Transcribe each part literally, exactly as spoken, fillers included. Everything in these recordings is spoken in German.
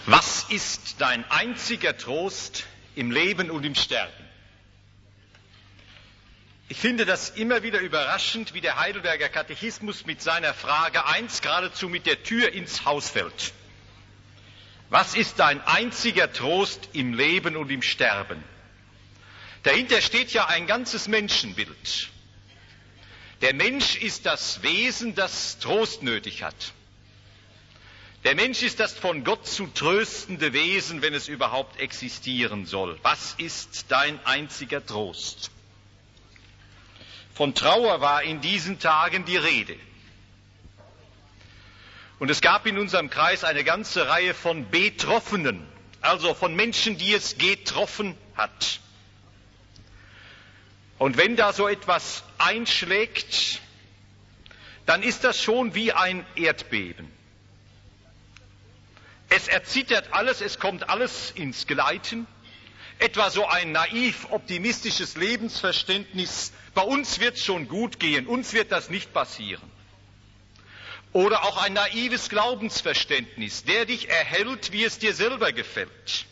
Was ist dein einziger Trost im Leben und im Sterben? Ich finde das immer wieder überraschend, wie der Heidelberger Katechismus mit seiner Frage eins geradezu mit der Tür ins Haus fällt. Was ist dein einziger Trost im Leben und im Sterben? Dahinter steht ja ein ganzes Menschenbild. Der Mensch ist das Wesen, das Trost nötig hat. Der Mensch ist das von Gott zu tröstende Wesen, wenn es überhaupt existieren soll. Was ist dein einziger Trost? Von Trauer war in diesen Tagen die Rede. Und es gab in unserem Kreis eine ganze Reihe von Betroffenen, also von Menschen, die es getroffen hat. Und wenn da so etwas einschlägt, dann ist das schon wie ein Erdbeben. Es erzittert alles, es kommt alles ins Gleiten. Etwa so ein naiv optimistisches Lebensverständnis, bei uns wird es schon gut gehen, uns wird das nicht passieren. Oder auch ein naives Glaubensverständnis, der dich erhält, wie es dir selber gefällt.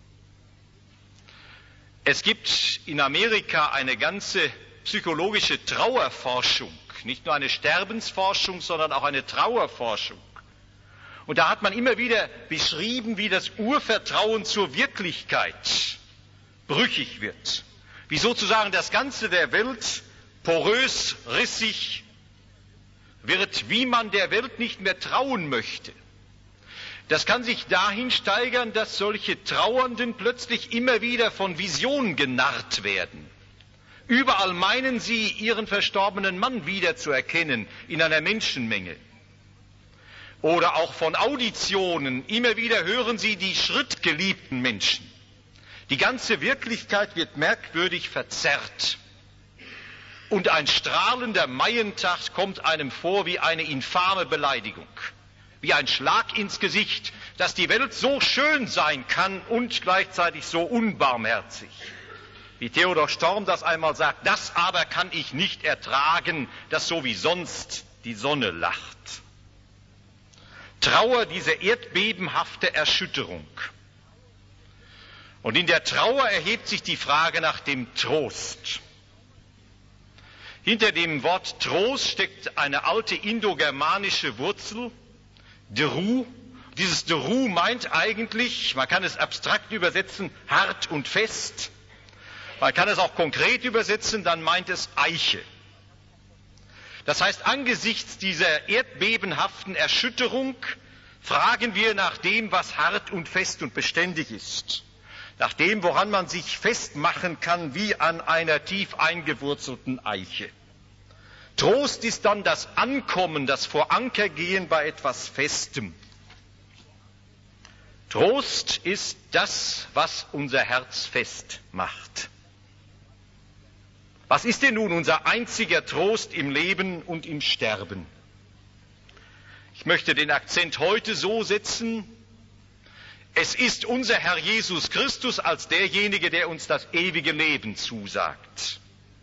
Es gibt in Amerika eine ganze psychologische Trauerforschung, nicht nur eine Sterbensforschung, sondern auch eine Trauerforschung. Und da hat man immer wieder beschrieben, wie das Urvertrauen zur Wirklichkeit brüchig wird. Wie sozusagen das Ganze der Welt porös, rissig wird, wie man der Welt nicht mehr trauen möchte. Das kann sich dahin steigern, dass solche Trauernden plötzlich immer wieder von Visionen genarrt werden. Überall meinen sie, ihren verstorbenen Mann wiederzuerkennen in einer Menschenmenge. Oder auch von Auditionen, immer wieder hören sie die schrittgeliebten Menschen. Die ganze Wirklichkeit wird merkwürdig verzerrt. Und ein strahlender Maientag kommt einem vor wie eine infame Beleidigung, wie ein Schlag ins Gesicht, dass die Welt so schön sein kann und gleichzeitig so unbarmherzig. Wie Theodor Storm das einmal sagt, das aber kann ich nicht ertragen, dass so wie sonst die Sonne lacht. Trauer, diese erdbebenhafte Erschütterung. Und in der Trauer erhebt sich die Frage nach dem Trost. Hinter dem Wort Trost steckt eine alte indogermanische Wurzel, Deru. Dieses Deru meint eigentlich, man kann es abstrakt übersetzen, hart und fest. Man kann es auch konkret übersetzen, dann meint es Eiche. Das heißt, angesichts dieser erdbebenhaften Erschütterung fragen wir nach dem, was hart und fest und beständig ist. Nach dem, woran man sich festmachen kann, wie an einer tief eingewurzelten Eiche. Trost ist dann das Ankommen, das Vorankergehen bei etwas Festem. Trost ist das, was unser Herz fest macht. Was ist denn nun unser einziger Trost im Leben und im Sterben? Ich möchte den Akzent heute so setzen, es ist unser Herr Jesus Christus als derjenige, der uns das ewige Leben zusagt.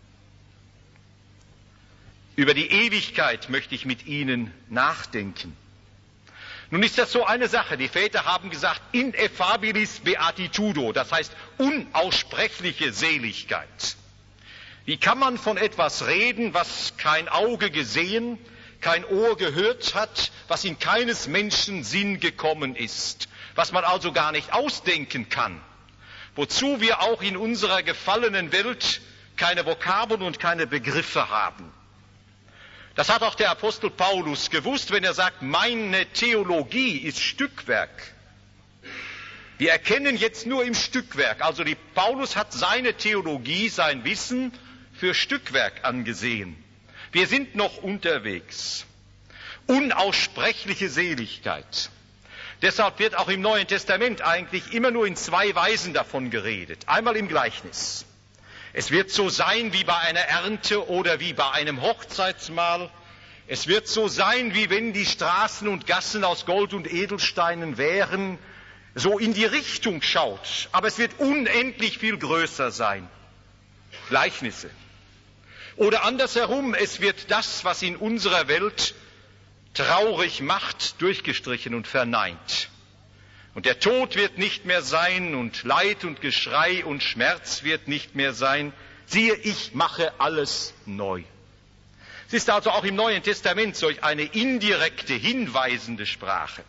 Über die Ewigkeit möchte ich mit Ihnen nachdenken. Nun ist das so eine Sache, die Väter haben gesagt, ineffabilis beatitudo, das heißt unaussprechliche Seligkeit. Wie kann man von etwas reden, was kein Auge gesehen, kein Ohr gehört hat, was in keines Menschen Sinn gekommen ist, was man also gar nicht ausdenken kann, wozu wir auch in unserer gefallenen Welt keine Vokabeln und keine Begriffe haben. Das hat auch der Apostel Paulus gewusst, wenn er sagt, meine Theologie ist Stückwerk. Wir erkennen jetzt nur im Stückwerk, also die, Paulus hat seine Theologie, sein Wissen für Stückwerk angesehen. Wir sind noch unterwegs. Unaussprechliche Seligkeit. Deshalb wird auch im Neuen Testament eigentlich immer nur in zwei Weisen davon geredet. Einmal im Gleichnis. Es wird so sein wie bei einer Ernte oder wie bei einem Hochzeitsmahl. Es wird so sein, wie wenn die Straßen und Gassen aus Gold und Edelsteinen wären, so in die Richtung schaut. Aber es wird unendlich viel größer sein. Gleichnisse. Oder andersherum, es wird das, was in unserer Welt traurig macht, durchgestrichen und verneint. Und der Tod wird nicht mehr sein und Leid und Geschrei und Schmerz wird nicht mehr sein. Siehe, ich mache alles neu. Es ist also auch im Neuen Testament solch eine indirekte, hinweisende Sprache.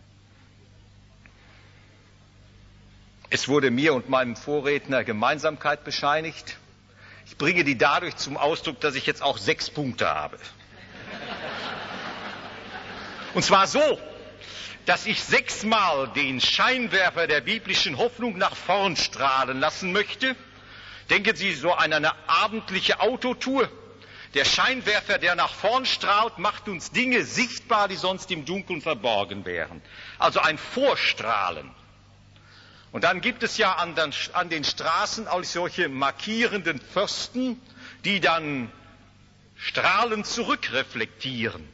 Es wurde mir und meinem Vorredner Gemeinsamkeit bescheinigt. Ich bringe die dadurch zum Ausdruck, dass ich jetzt auch sechs Punkte habe. Und zwar so, dass ich sechsmal den Scheinwerfer der biblischen Hoffnung nach vorn strahlen lassen möchte. Denken Sie so an eine abendliche Autotour. Der Scheinwerfer, der nach vorn strahlt, macht uns Dinge sichtbar, die sonst im Dunkeln verborgen wären. Also ein Vorstrahlen. Und dann gibt es ja an den, an den Straßen auch solche markierenden Pfosten, die dann Strahlen zurückreflektieren.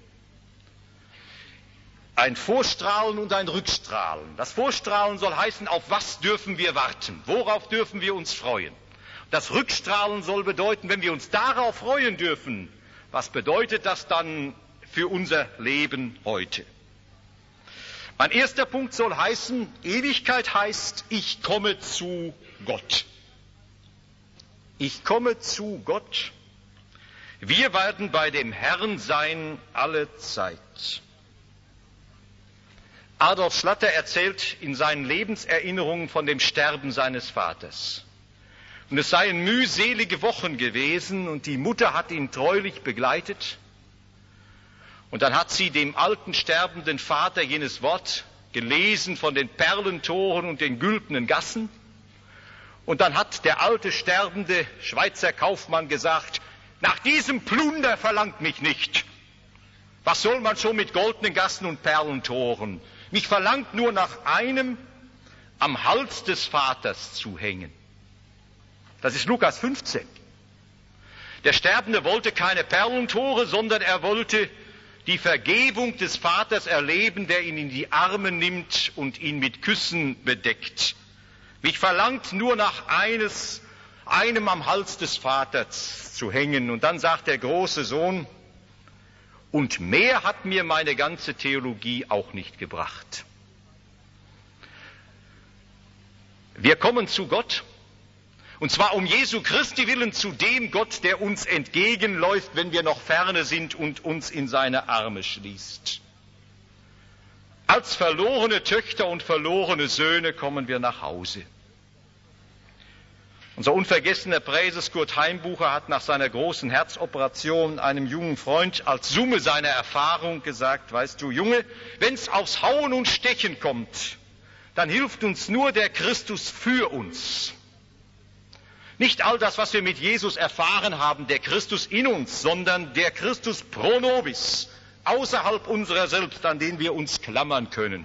Ein Vorstrahlen und ein Rückstrahlen. Das Vorstrahlen soll heißen, auf was dürfen wir warten? Worauf dürfen wir uns freuen? Das Rückstrahlen soll bedeuten, wenn wir uns darauf freuen dürfen, was bedeutet das dann für unser Leben heute? Mein erster Punkt soll heißen, Ewigkeit heißt, ich komme zu Gott. Ich komme zu Gott. Wir werden bei dem Herrn sein alle Zeit. Adolf Schlatter erzählt in seinen Lebenserinnerungen von dem Sterben seines Vaters. Und es seien mühselige Wochen gewesen und die Mutter hat ihn treulich begleitet. Und dann hat sie dem alten sterbenden Vater jenes Wort gelesen von den Perlentoren und den güldenen Gassen. Und dann hat der alte sterbende Schweizer Kaufmann gesagt, nach diesem Plunder verlangt mich nicht. Was soll man schon mit goldenen Gassen und Perlentoren? Mich verlangt nur nach einem, am Hals des Vaters zu hängen. Das ist Lukas fünfzehn. Der Sterbende wollte keine Perlentore, sondern er wollte die Vergebung des Vaters erleben, der ihn in die Arme nimmt und ihn mit Küssen bedeckt. Mich verlangt nur nach eines, einem am Hals des Vaters zu hängen. Und dann sagt der große Sohn, und mehr hat mir meine ganze Theologie auch nicht gebracht. Wir kommen zu Gott, und zwar um Jesu Christi willen zu dem Gott, der uns entgegenläuft, wenn wir noch ferne sind und uns in seine Arme schließt. Als verlorene Töchter und verlorene Söhne kommen wir nach Hause. Unser unvergessener Präses Kurt Heimbucher hat nach seiner großen Herzoperation einem jungen Freund als Summe seiner Erfahrung gesagt, weißt du, Junge, wenn's aufs Hauen und Stechen kommt, dann hilft uns nur der Christus für uns. Nicht all das, was wir mit Jesus erfahren haben, der Christus in uns, sondern der Christus pro nobis, außerhalb unserer selbst, an den wir uns klammern können.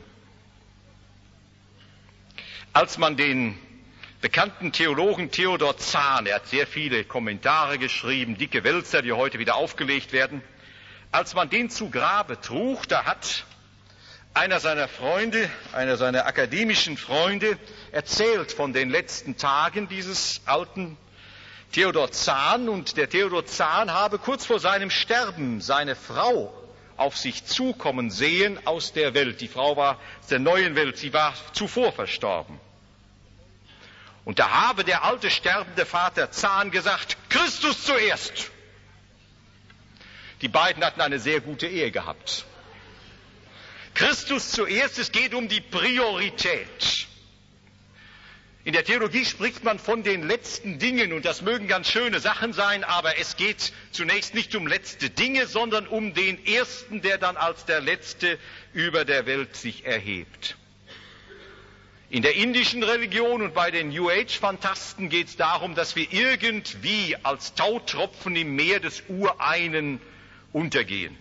Als man den bekannten Theologen Theodor Zahn, er hat sehr viele Kommentare geschrieben, dicke Wälzer, die heute wieder aufgelegt werden. Als man den zu Grabe trug, da hat einer seiner Freunde, einer seiner akademischen Freunde, erzählt von den letzten Tagen dieses alten Theodor Zahn. Und der Theodor Zahn habe kurz vor seinem Sterben seine Frau auf sich zukommen sehen aus der Welt. Die Frau war aus der neuen Welt, sie war zuvor verstorben. Und da habe der alte sterbende Vater Zahn gesagt, Christus zuerst. Die beiden hatten eine sehr gute Ehe gehabt. Christus zuerst, es geht um die Priorität. In der Theologie spricht man von den letzten Dingen und das mögen ganz schöne Sachen sein, aber es geht zunächst nicht um letzte Dinge, sondern um den Ersten, der dann als der Letzte über der Welt sich erhebt. In der indischen Religion und bei den New Age-Fantasten geht es darum, dass wir irgendwie als Tautropfen im Meer des Ureinen untergehen.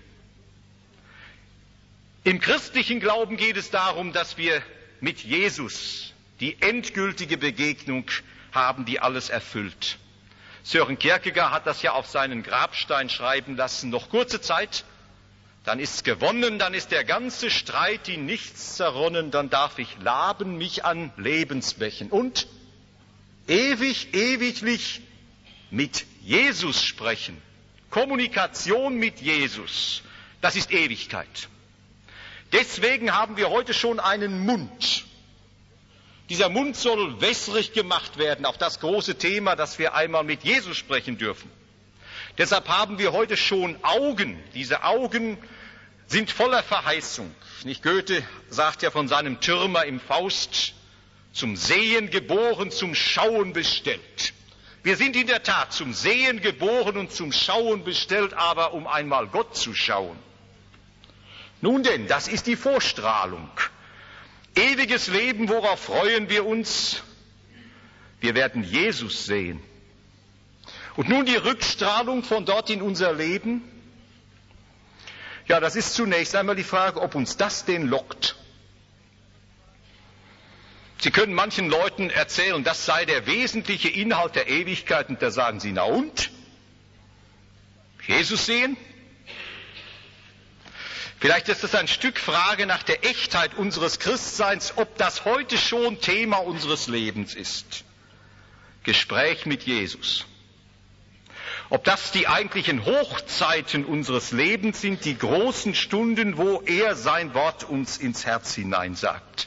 Im christlichen Glauben geht es darum, dass wir mit Jesus die endgültige Begegnung haben, die alles erfüllt. Søren Kierkegaard hat das ja auf seinen Grabstein schreiben lassen. Noch kurze Zeit, dann ist's gewonnen, dann ist der ganze Streit in nichts zerronnen, dann darf ich laben mich an Lebensbächen und ewig, ewiglich mit Jesus sprechen. Kommunikation mit Jesus, das ist Ewigkeit. Deswegen haben wir heute schon einen Mund. Dieser Mund soll wässrig gemacht werden, auch das große Thema, dass wir einmal mit Jesus sprechen dürfen. Deshalb haben wir heute schon Augen. Diese Augen sind voller Verheißung. Nicht Goethe sagt ja von seinem Türmer im Faust, zum Sehen geboren, zum Schauen bestellt. Wir sind in der Tat zum Sehen geboren und zum Schauen bestellt, aber um einmal Gott zu schauen. Nun denn, das ist die Vorstrahlung. Ewiges Leben, worauf freuen wir uns? Wir werden Jesus sehen. Und nun die Rückstrahlung von dort in unser Leben. Ja, das ist zunächst einmal die Frage, ob uns das denn lockt. Sie können manchen Leuten erzählen, das sei der wesentliche Inhalt der Ewigkeit, und da sagen sie, na und? Jesus sehen? Vielleicht ist es ein Stück Frage nach der Echtheit unseres Christseins, ob das heute schon Thema unseres Lebens ist. Gespräch mit Jesus. Ob das die eigentlichen Hochzeiten unseres Lebens sind, die großen Stunden, wo er sein Wort uns ins Herz hineinsagt.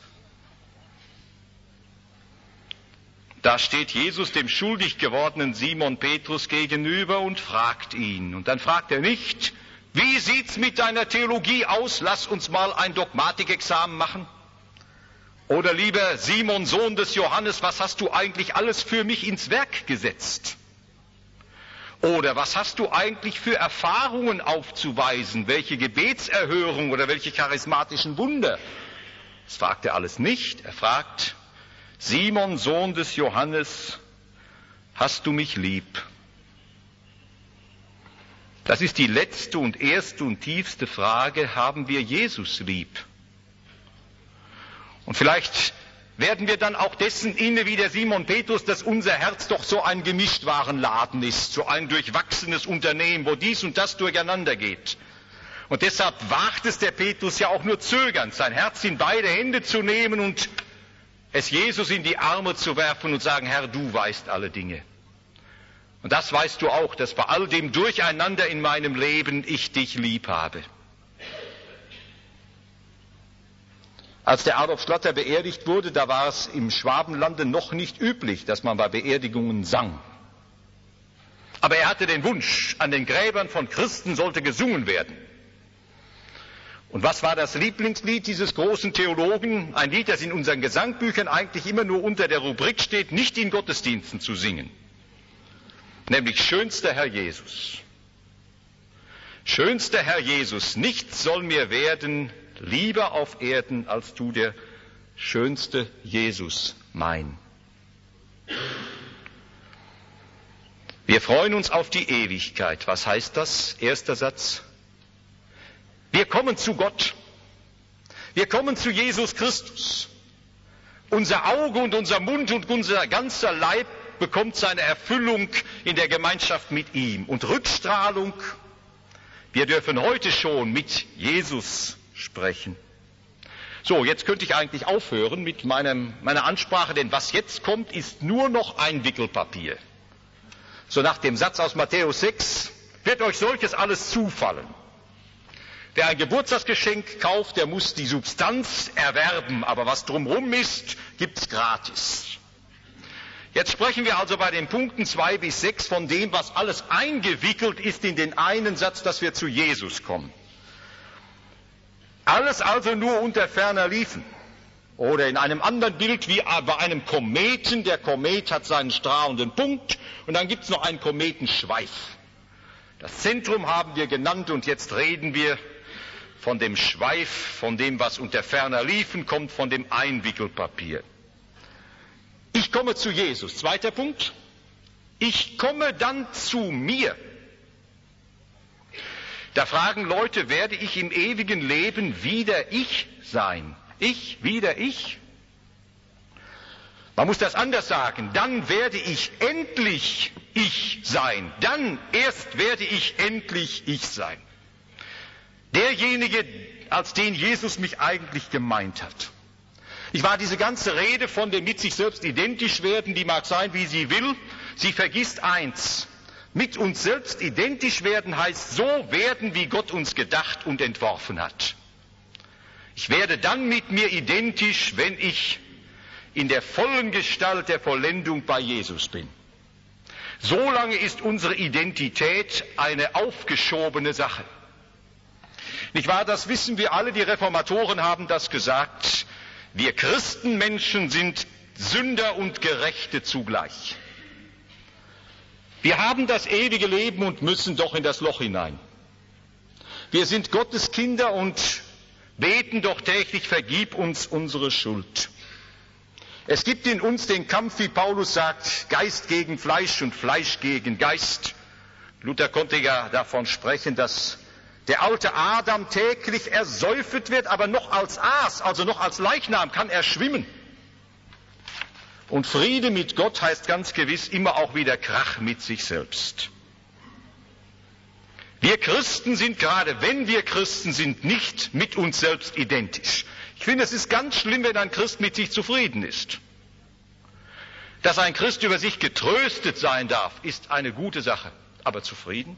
Da steht Jesus dem schuldig gewordenen Simon Petrus gegenüber und fragt ihn. Und dann fragt er nicht, wie sieht's mit deiner Theologie aus? Lass uns mal ein Dogmatikexamen machen. Oder lieber Simon, Sohn des Johannes, was hast du eigentlich alles für mich ins Werk gesetzt? Oder was hast du eigentlich für Erfahrungen aufzuweisen? Welche Gebetserhörung oder welche charismatischen Wunder? Das fragt er alles nicht. Er fragt, Simon, Sohn des Johannes, hast du mich lieb? Das ist die letzte und erste und tiefste Frage, haben wir Jesus lieb? Und vielleicht werden wir dann auch dessen inne wie der Simon Petrus, dass unser Herz doch so ein Gemischtwarenladen ist, so ein durchwachsenes Unternehmen, wo dies und das durcheinander geht. Und deshalb wagt es der Petrus ja auch nur zögernd, sein Herz in beide Hände zu nehmen und es Jesus in die Arme zu werfen und sagen, Herr, du weißt alle Dinge. Und das weißt du auch, dass bei all dem Durcheinander in meinem Leben ich dich lieb habe. Als der Adolf Schlatter beerdigt wurde, da war es im Schwabenlande noch nicht üblich, dass man bei Beerdigungen sang. Aber er hatte den Wunsch, an den Gräbern von Christen sollte gesungen werden. Und was war das Lieblingslied dieses großen Theologen? Ein Lied, das in unseren Gesangbüchern eigentlich immer nur unter der Rubrik steht, nicht in Gottesdiensten zu singen. Nämlich schönster Herr Jesus. Schönster Herr Jesus, nichts soll mir werden, lieber auf Erden, als du der schönste Jesus mein. Wir freuen uns auf die Ewigkeit. Was heißt das? Erster Satz. Wir kommen zu Gott. Wir kommen zu Jesus Christus. Unser Auge und unser Mund und unser ganzer Leib bekommt seine Erfüllung in der Gemeinschaft mit ihm. Und Rückstrahlung, wir dürfen heute schon mit Jesus sprechen. So, jetzt könnte ich eigentlich aufhören mit meinem, meiner Ansprache, denn was jetzt kommt, ist nur noch ein Wickelpapier. So nach dem Satz aus Matthäus sechs, wird euch solches alles zufallen. Wer ein Geburtstagsgeschenk kauft, der muss die Substanz erwerben, aber was drumherum ist, gibt's gratis. Jetzt sprechen wir also bei den Punkten zwei bis sechs von dem, was alles eingewickelt ist in den einen Satz, dass wir zu Jesus kommen. Alles also nur unter ferner Liefen. Oder in einem anderen Bild wie bei einem Kometen. Der Komet hat seinen strahlenden Punkt und dann gibt es noch einen Kometenschweif. Das Zentrum haben wir genannt und jetzt reden wir von dem Schweif, von dem, was unter ferner Liefen kommt, von dem Einwickelpapier. Ich komme zu Jesus. Zweiter Punkt. Ich komme dann zu mir. Da fragen Leute, werde ich im ewigen Leben wieder ich sein? Ich, wieder ich? Man muss das anders sagen. Dann werde ich endlich ich sein. Dann erst werde ich endlich ich sein. Derjenige, als den Jesus mich eigentlich gemeint hat. Ich war diese ganze Rede von dem mit sich selbst identisch werden, die mag sein, wie sie will. Sie vergisst eins. Mit uns selbst identisch werden heißt so werden, wie Gott uns gedacht und entworfen hat. Ich werde dann mit mir identisch, wenn ich in der vollen Gestalt der Vollendung bei Jesus bin. Solange ist unsere Identität eine aufgeschobene Sache. Nicht wahr? Das wissen wir alle, die Reformatoren haben das gesagt. Wir Christenmenschen sind Sünder und Gerechte zugleich. Wir haben das ewige Leben und müssen doch in das Loch hinein. Wir sind Gottes Kinder und beten doch täglich, vergib uns unsere Schuld. Es gibt in uns den Kampf, wie Paulus sagt, Geist gegen Fleisch und Fleisch gegen Geist. Luther konnte ja davon sprechen, dass der alte Adam täglich ersäufet wird, aber noch als Aas, also noch als Leichnam kann er schwimmen. Und Friede mit Gott heißt ganz gewiss immer auch wieder Krach mit sich selbst. Wir Christen sind, gerade wenn wir Christen sind, nicht mit uns selbst identisch. Ich finde, es ist ganz schlimm, wenn ein Christ mit sich zufrieden ist. Dass ein Christ über sich getröstet sein darf, ist eine gute Sache. Aber zufrieden?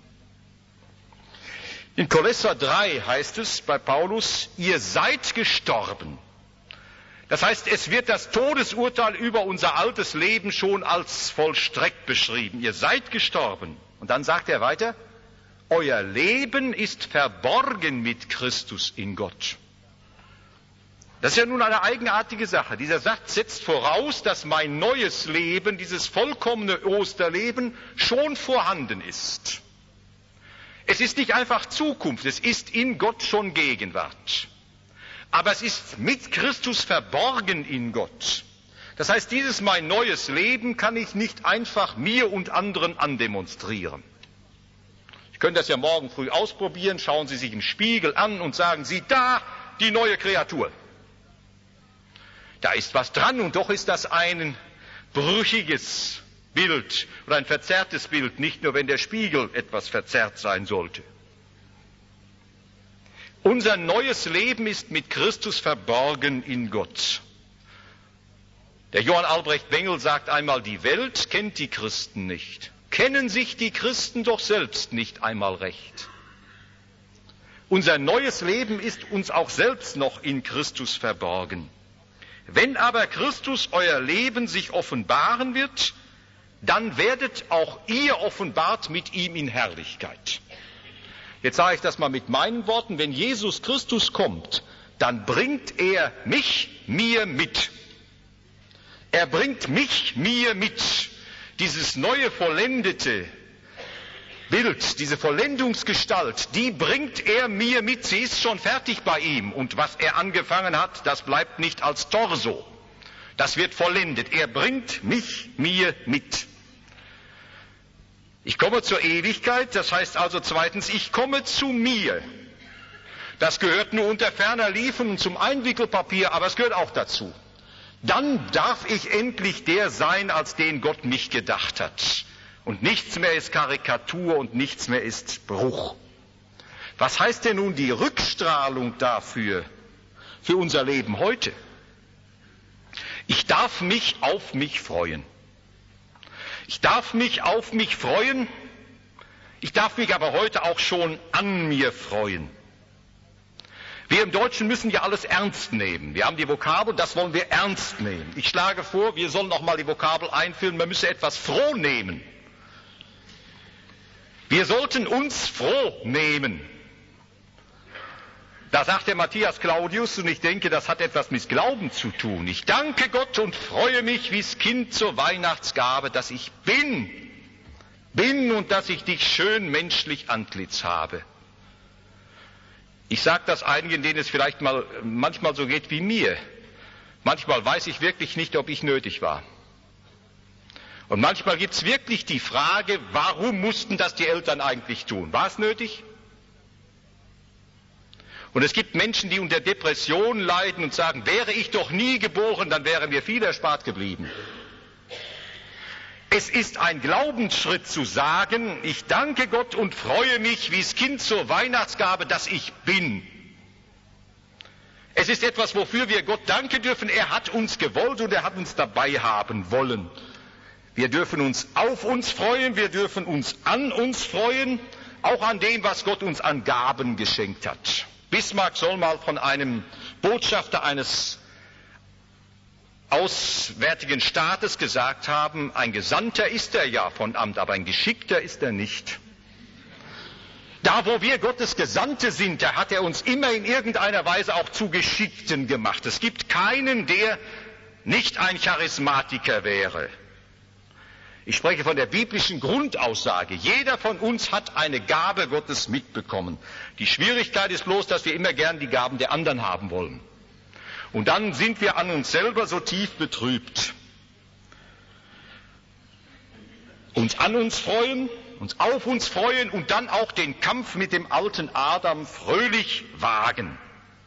In Kolosser drei heißt es bei Paulus, ihr seid gestorben. Das heißt, es wird das Todesurteil über unser altes Leben schon als vollstreckt beschrieben. Ihr seid gestorben. Und dann sagt er weiter, euer Leben ist verborgen mit Christus in Gott. Das ist ja nun eine eigenartige Sache. Dieser Satz setzt voraus, dass mein neues Leben, dieses vollkommene Osterleben, schon vorhanden ist. Es ist nicht einfach Zukunft, es ist in Gott schon Gegenwart. Aber es ist mit Christus verborgen in Gott. Das heißt, dieses mein neues Leben kann ich nicht einfach mir und anderen andemonstrieren. Sie können das ja morgen früh ausprobieren, schauen Sie sich im Spiegel an und sagen Sie, da, die neue Kreatur. Da ist was dran und doch ist das ein brüchiges Bild oder ein verzerrtes Bild, nicht nur wenn der Spiegel etwas verzerrt sein sollte. Unser neues Leben ist mit Christus verborgen in Gott. Der Johann Albrecht Bengel sagt einmal, die Welt kennt die Christen nicht. Kennen sich die Christen doch selbst nicht einmal recht. Unser neues Leben ist uns auch selbst noch in Christus verborgen. Wenn aber Christus euer Leben sich offenbaren wird, dann werdet auch ihr offenbart mit ihm in Herrlichkeit. Jetzt sage ich das mal mit meinen Worten, wenn Jesus Christus kommt, dann bringt er mich mir mit. Er bringt mich mir mit. Dieses neue vollendete Bild, diese Vollendungsgestalt, die bringt er mir mit. Sie ist schon fertig bei ihm. Und was er angefangen hat, das bleibt nicht als Torso. Das wird vollendet. Er bringt mich mir mit. Ich komme zur Ewigkeit, das heißt also zweitens, ich komme zu mir. Das gehört nur unter ferner Liefen zum Einwickelpapier, aber es gehört auch dazu. Dann darf ich endlich der sein, als den Gott mich gedacht hat. Und nichts mehr ist Karikatur und nichts mehr ist Bruch. Was heißt denn nun die Rückstrahlung dafür, für unser Leben heute? Ich darf mich auf mich freuen. Ich darf mich auf mich freuen. Ich darf mich aber heute auch schon an mir freuen. Wir im Deutschen müssen ja alles ernst nehmen. Wir haben die Vokabel, das wollen wir ernst nehmen. Ich schlage vor, wir sollen noch mal die Vokabel einführen, man müsse etwas froh nehmen. Wir sollten uns froh nehmen. Da sagt der Matthias Claudius, und ich denke, das hat etwas mit Glauben zu tun. Ich danke Gott und freue mich wie's Kind zur Weihnachtsgabe, dass ich bin, bin und dass ich dich schön menschlich Antlitz habe. Ich sage das einigen, denen es vielleicht mal manchmal so geht wie mir. Manchmal weiß ich wirklich nicht, ob ich nötig war. Und manchmal gibt es wirklich die Frage, warum mussten das die Eltern eigentlich tun? War es nötig? Und es gibt Menschen, die unter Depressionen leiden und sagen, wäre ich doch nie geboren, dann wäre mir viel erspart geblieben. Es ist ein Glaubensschritt zu sagen, ich danke Gott und freue mich wie's Kind zur Weihnachtsgabe, dass ich bin. Es ist etwas, wofür wir Gott danken dürfen. Er hat uns gewollt und er hat uns dabei haben wollen. Wir dürfen uns auf uns freuen, wir dürfen uns an uns freuen, auch an dem, was Gott uns an Gaben geschenkt hat. Bismarck soll mal von einem Botschafter eines Auswärtigen Staates gesagt haben, ein Gesandter ist er ja von Amt, aber ein Geschickter ist er nicht. Da, wo wir Gottes Gesandte sind, da hat er uns immer in irgendeiner Weise auch zu Geschickten gemacht. Es gibt keinen, der nicht ein Charismatiker wäre. Ich spreche von der biblischen Grundaussage. Jeder von uns hat eine Gabe Gottes mitbekommen. Die Schwierigkeit ist bloß, dass wir immer gern die Gaben der anderen haben wollen. Und dann sind wir an uns selber so tief betrübt. Uns an uns freuen, uns auf uns freuen und dann auch den Kampf mit dem alten Adam fröhlich wagen.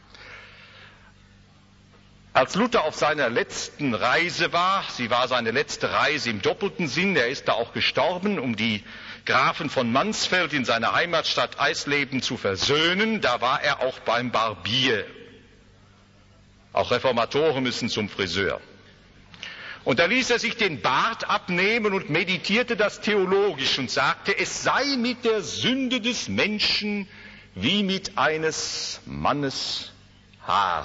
Als Luther auf seiner letzten Reise war, sie war seine letzte Reise im doppelten Sinn, er ist da auch gestorben, um die Grafen von Mansfeld in seiner Heimatstadt Eisleben zu versöhnen, da war er auch beim Barbier. Auch Reformatoren müssen zum Friseur. Und da ließ er sich den Bart abnehmen und meditierte das theologisch und sagte, es sei mit der Sünde des Menschen wie mit eines Mannes Haar.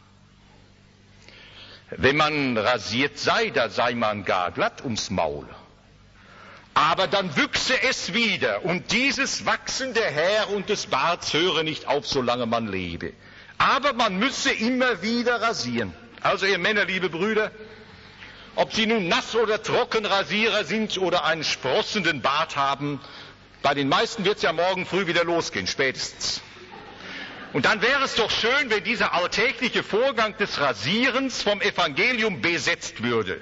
Wenn man rasiert sei, da sei man gar glatt ums Maul. Aber dann wüchse es wieder, und dieses Wachsen der Haare und des Barts höre nicht auf, solange man lebe. Aber man müsse immer wieder rasieren. Also ihr Männer, liebe Brüder, ob Sie nun nass oder trocken Rasierer sind oder einen sprossenden Bart haben, bei den meisten wird es ja morgen früh wieder losgehen, spätestens. Und dann wäre es doch schön, wenn dieser alltägliche Vorgang des Rasierens vom Evangelium besetzt würde.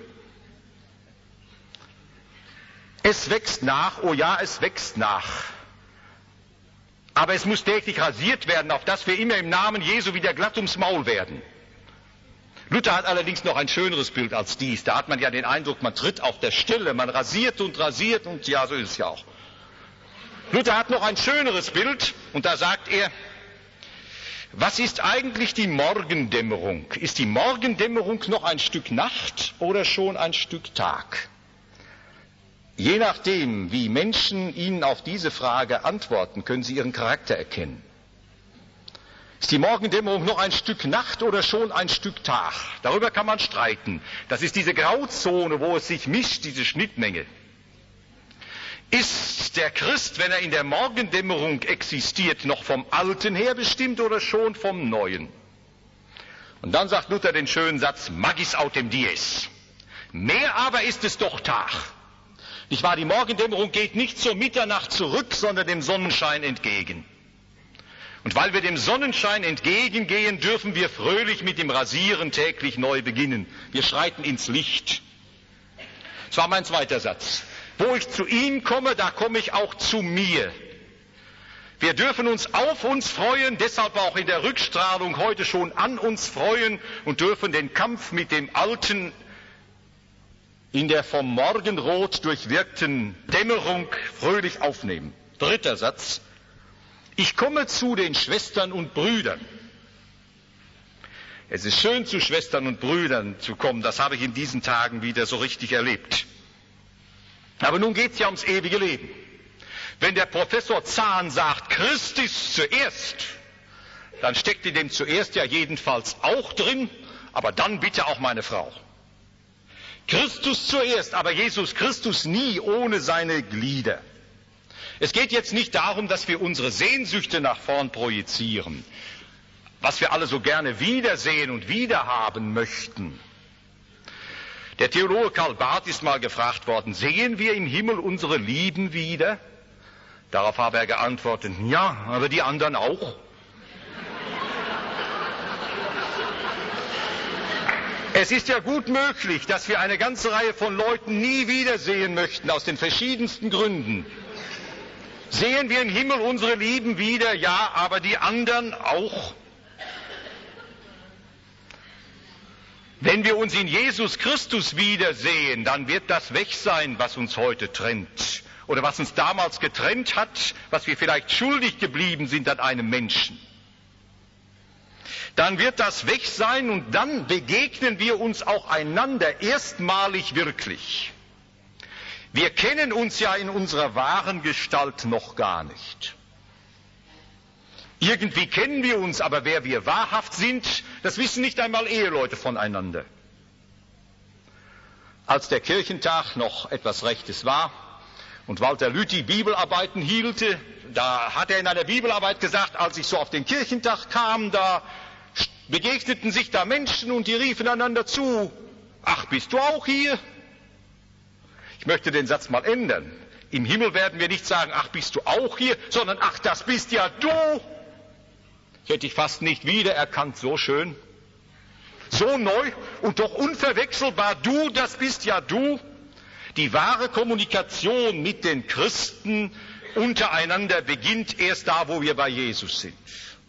Es wächst nach, oh ja, es wächst nach. Aber es muss täglich rasiert werden, auf dass wir immer im Namen Jesu wieder glatt ums Maul werden. Luther hat allerdings noch ein schöneres Bild als dies. Da hat man ja den Eindruck, man tritt auf der Stelle, man rasiert und rasiert und ja, so ist es ja auch. Luther hat noch ein schöneres Bild und da sagt er, was ist eigentlich die Morgendämmerung? Ist die Morgendämmerung noch ein Stück Nacht oder schon ein Stück Tag? Je nachdem, wie Menschen Ihnen auf diese Frage antworten, können Sie Ihren Charakter erkennen. Ist die Morgendämmerung noch ein Stück Nacht oder schon ein Stück Tag? Darüber kann man streiten. Das ist diese Grauzone, wo es sich mischt, diese Schnittmenge. Ist der Christ, wenn er in der Morgendämmerung existiert, noch vom Alten her bestimmt oder schon vom Neuen? Und dann sagt Luther den schönen Satz, magis autem dies. Mehr aber ist es doch Tag. Nicht wahr? Die Morgendämmerung geht nicht zur Mitternacht zurück, sondern dem Sonnenschein entgegen. Und weil wir dem Sonnenschein entgegengehen, dürfen wir fröhlich mit dem Rasieren täglich neu beginnen. Wir schreiten ins Licht. Das war mein zweiter Satz. Wo ich zu ihm komme, da komme ich auch zu mir. Wir dürfen uns auf uns freuen, deshalb auch in der Rückstrahlung heute schon an uns freuen und dürfen den Kampf mit dem Alten in der vom Morgenrot durchwirkten Dämmerung fröhlich aufnehmen. Dritter Satz. Ich komme zu den Schwestern und Brüdern. Es ist schön, zu Schwestern und Brüdern zu kommen, das habe ich in diesen Tagen wieder so richtig erlebt. Aber nun geht es ja ums ewige Leben. Wenn der Professor Zahn sagt, Christus zuerst, dann steckt in dem zuerst ja jedenfalls auch drin, aber dann bitte auch meine Frau. Christus zuerst, aber Jesus Christus nie ohne seine Glieder. Es geht jetzt nicht darum, dass wir unsere Sehnsüchte nach vorn projizieren, was wir alle so gerne wiedersehen und wiederhaben möchten. Der Theologe Karl Barth ist mal gefragt worden, sehen wir im Himmel unsere Lieben wieder? Darauf habe er geantwortet, ja, aber die anderen auch. Es ist ja gut möglich, dass wir eine ganze Reihe von Leuten nie wiedersehen möchten, aus den verschiedensten Gründen. Sehen wir im Himmel unsere Lieben wieder? Ja, aber die anderen auch. Wenn wir uns in Jesus Christus wiedersehen, dann wird das weg sein, was uns heute trennt. Oder was uns damals getrennt hat, was wir vielleicht schuldig geblieben sind an einem Menschen. Dann wird das weg sein und dann begegnen wir uns auch einander erstmalig wirklich. Wir kennen uns ja in unserer wahren Gestalt noch gar nicht. Irgendwie kennen wir uns, aber wer wir wahrhaft sind, das wissen nicht einmal Eheleute voneinander. als der Kirchentag noch etwas Rechtes war und Walter Lüthi Bibelarbeiten hielte, da hat er in einer Bibelarbeit gesagt, als ich so auf den Kirchentag kam, da begegneten sich da Menschen und die riefen einander zu, ach, bist du auch hier? Ich möchte den Satz mal ändern. Im Himmel werden wir nicht sagen, ach, bist du auch hier, sondern ach, das bist ja du. Ich hätte dich fast nicht wiedererkannt, so schön. So neu und doch unverwechselbar, du, das bist ja du. Die wahre Kommunikation mit den Christen untereinander beginnt erst da, wo wir bei Jesus sind.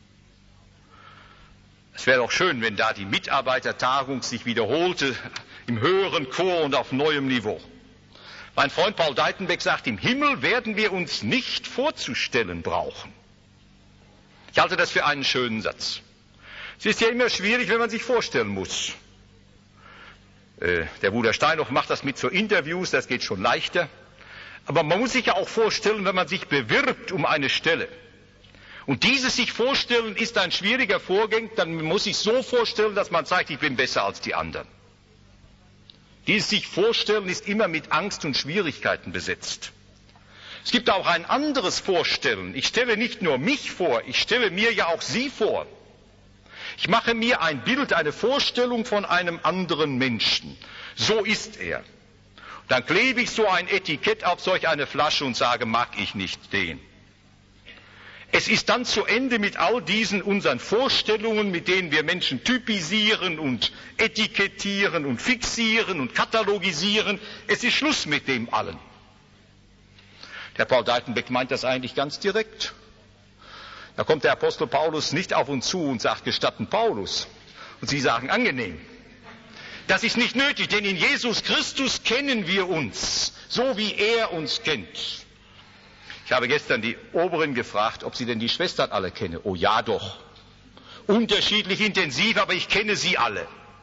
Es wäre doch schön, wenn da die Mitarbeitertagung sich wiederholte, im höheren Chor und auf neuem Niveau. Mein Freund Paul Deitenbeck sagt, im Himmel werden wir uns nicht vorzustellen brauchen. Ich halte das für einen schönen Satz. Es ist ja immer schwierig, wenn man sich vorstellen muss. Äh, der Bruder Steinhoff macht das mit so Interviews, das geht schon leichter. Aber man muss sich ja auch vorstellen, wenn man sich bewirbt um eine Stelle. Und dieses sich vorstellen ist ein schwieriger Vorgang, dann muss ich so vorstellen, dass man sagt, ich bin besser als die anderen. Dieses sich vorstellen ist immer mit Angst und Schwierigkeiten besetzt. Es gibt auch ein anderes Vorstellen. Ich stelle nicht nur mich vor, ich stelle mir ja auch Sie vor. Ich mache mir ein Bild, eine Vorstellung von einem anderen Menschen. So ist er. Dann klebe ich so ein Etikett auf solch eine Flasche und sage, mag ich nicht den. Es ist dann zu Ende mit all diesen unseren Vorstellungen, mit denen wir Menschen typisieren und etikettieren und fixieren und katalogisieren. Es ist Schluss mit dem allen. Der Paul Deitenbeck meint das eigentlich ganz direkt. Da kommt der Apostel Paulus nicht auf uns zu und sagt, gestatten Paulus. Und Sie sagen, angenehm. Das ist nicht nötig, denn in Jesus Christus kennen wir uns, so wie er uns kennt. Ich habe gestern die Oberin gefragt, ob sie denn die Schwestern alle kenne. Oh ja doch. Unterschiedlich intensiv, aber ich kenne sie alle.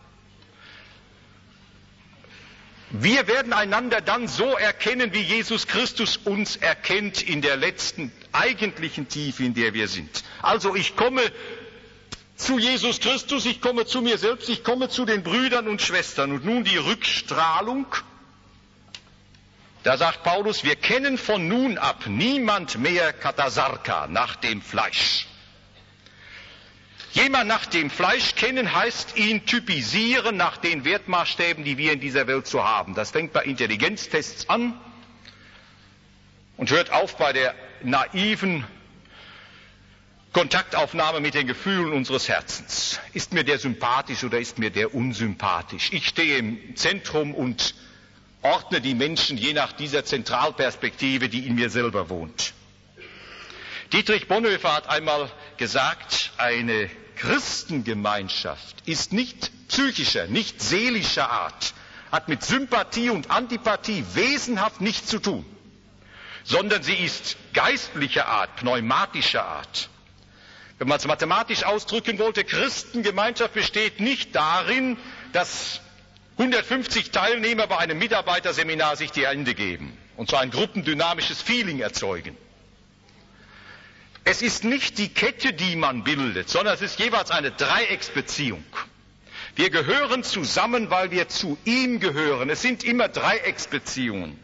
Wir werden einander dann so erkennen, wie Jesus Christus uns erkennt in der letzten eigentlichen Tiefe, in der wir sind. Also ich komme zu Jesus Christus, ich komme zu mir selbst, ich komme zu den Brüdern und Schwestern. Und nun die Rückstrahlung. Da sagt Paulus, wir kennen von nun ab niemand mehr Katasarka, nach dem Fleisch. Jemand nach dem Fleisch kennen heißt ihn typisieren nach den Wertmaßstäben, die wir in dieser Welt so haben. Das fängt bei Intelligenztests an und hört auf bei der naiven Kontaktaufnahme mit den Gefühlen unseres Herzens. Ist mir der sympathisch oder ist mir der unsympathisch? Ich stehe im Zentrum und ordne die Menschen je nach dieser Zentralperspektive, die in mir selber wohnt. Dietrich Bonhoeffer hat einmal gesagt, eine Christengemeinschaft ist nicht psychischer, nicht seelischer Art, hat mit Sympathie und Antipathie wesenhaft nichts zu tun, sondern sie ist geistlicher Art, pneumatischer Art. Wenn man es mathematisch ausdrücken wollte, Christengemeinschaft besteht nicht darin, dass hundertfünfzig Teilnehmer bei einem Mitarbeiterseminar sich die Hände geben und so ein gruppendynamisches Feeling erzeugen. Es ist nicht die Kette, die man bildet, sondern es ist jeweils eine Dreiecksbeziehung. Wir gehören zusammen, weil wir zu ihm gehören. Es sind immer Dreiecksbeziehungen.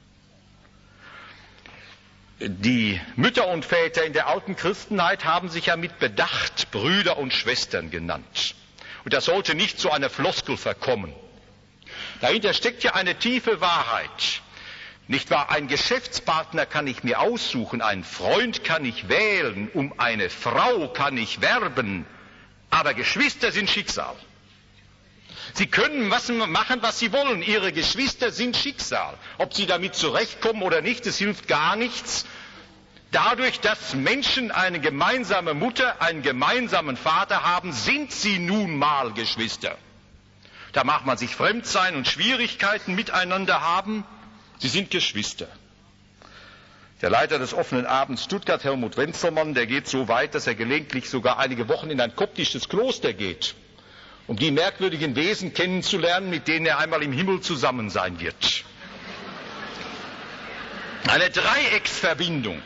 Die Mütter und Väter in der alten Christenheit haben sich ja mit Bedacht Brüder und Schwestern genannt. Und das sollte nicht zu einer Floskel verkommen. Dahinter steckt ja eine tiefe Wahrheit. Nicht wahr? Ein Geschäftspartner kann ich mir aussuchen, einen Freund kann ich wählen, um eine Frau kann ich werben, aber Geschwister sind Schicksal. Sie können was machen, was sie wollen. Ihre Geschwister sind Schicksal. Ob sie damit zurechtkommen oder nicht, es hilft gar nichts. Dadurch, dass Menschen eine gemeinsame Mutter, einen gemeinsamen Vater haben, sind sie nun mal Geschwister. Da mag man sich fremd sein und Schwierigkeiten miteinander haben. Sie sind Geschwister. Der Leiter des offenen Abends Stuttgart, Helmut Wenzelmann, der geht so weit, dass er gelegentlich sogar einige Wochen in ein koptisches Kloster geht, um die merkwürdigen Wesen kennenzulernen, mit denen er einmal im Himmel zusammen sein wird. Eine Dreiecksverbindung.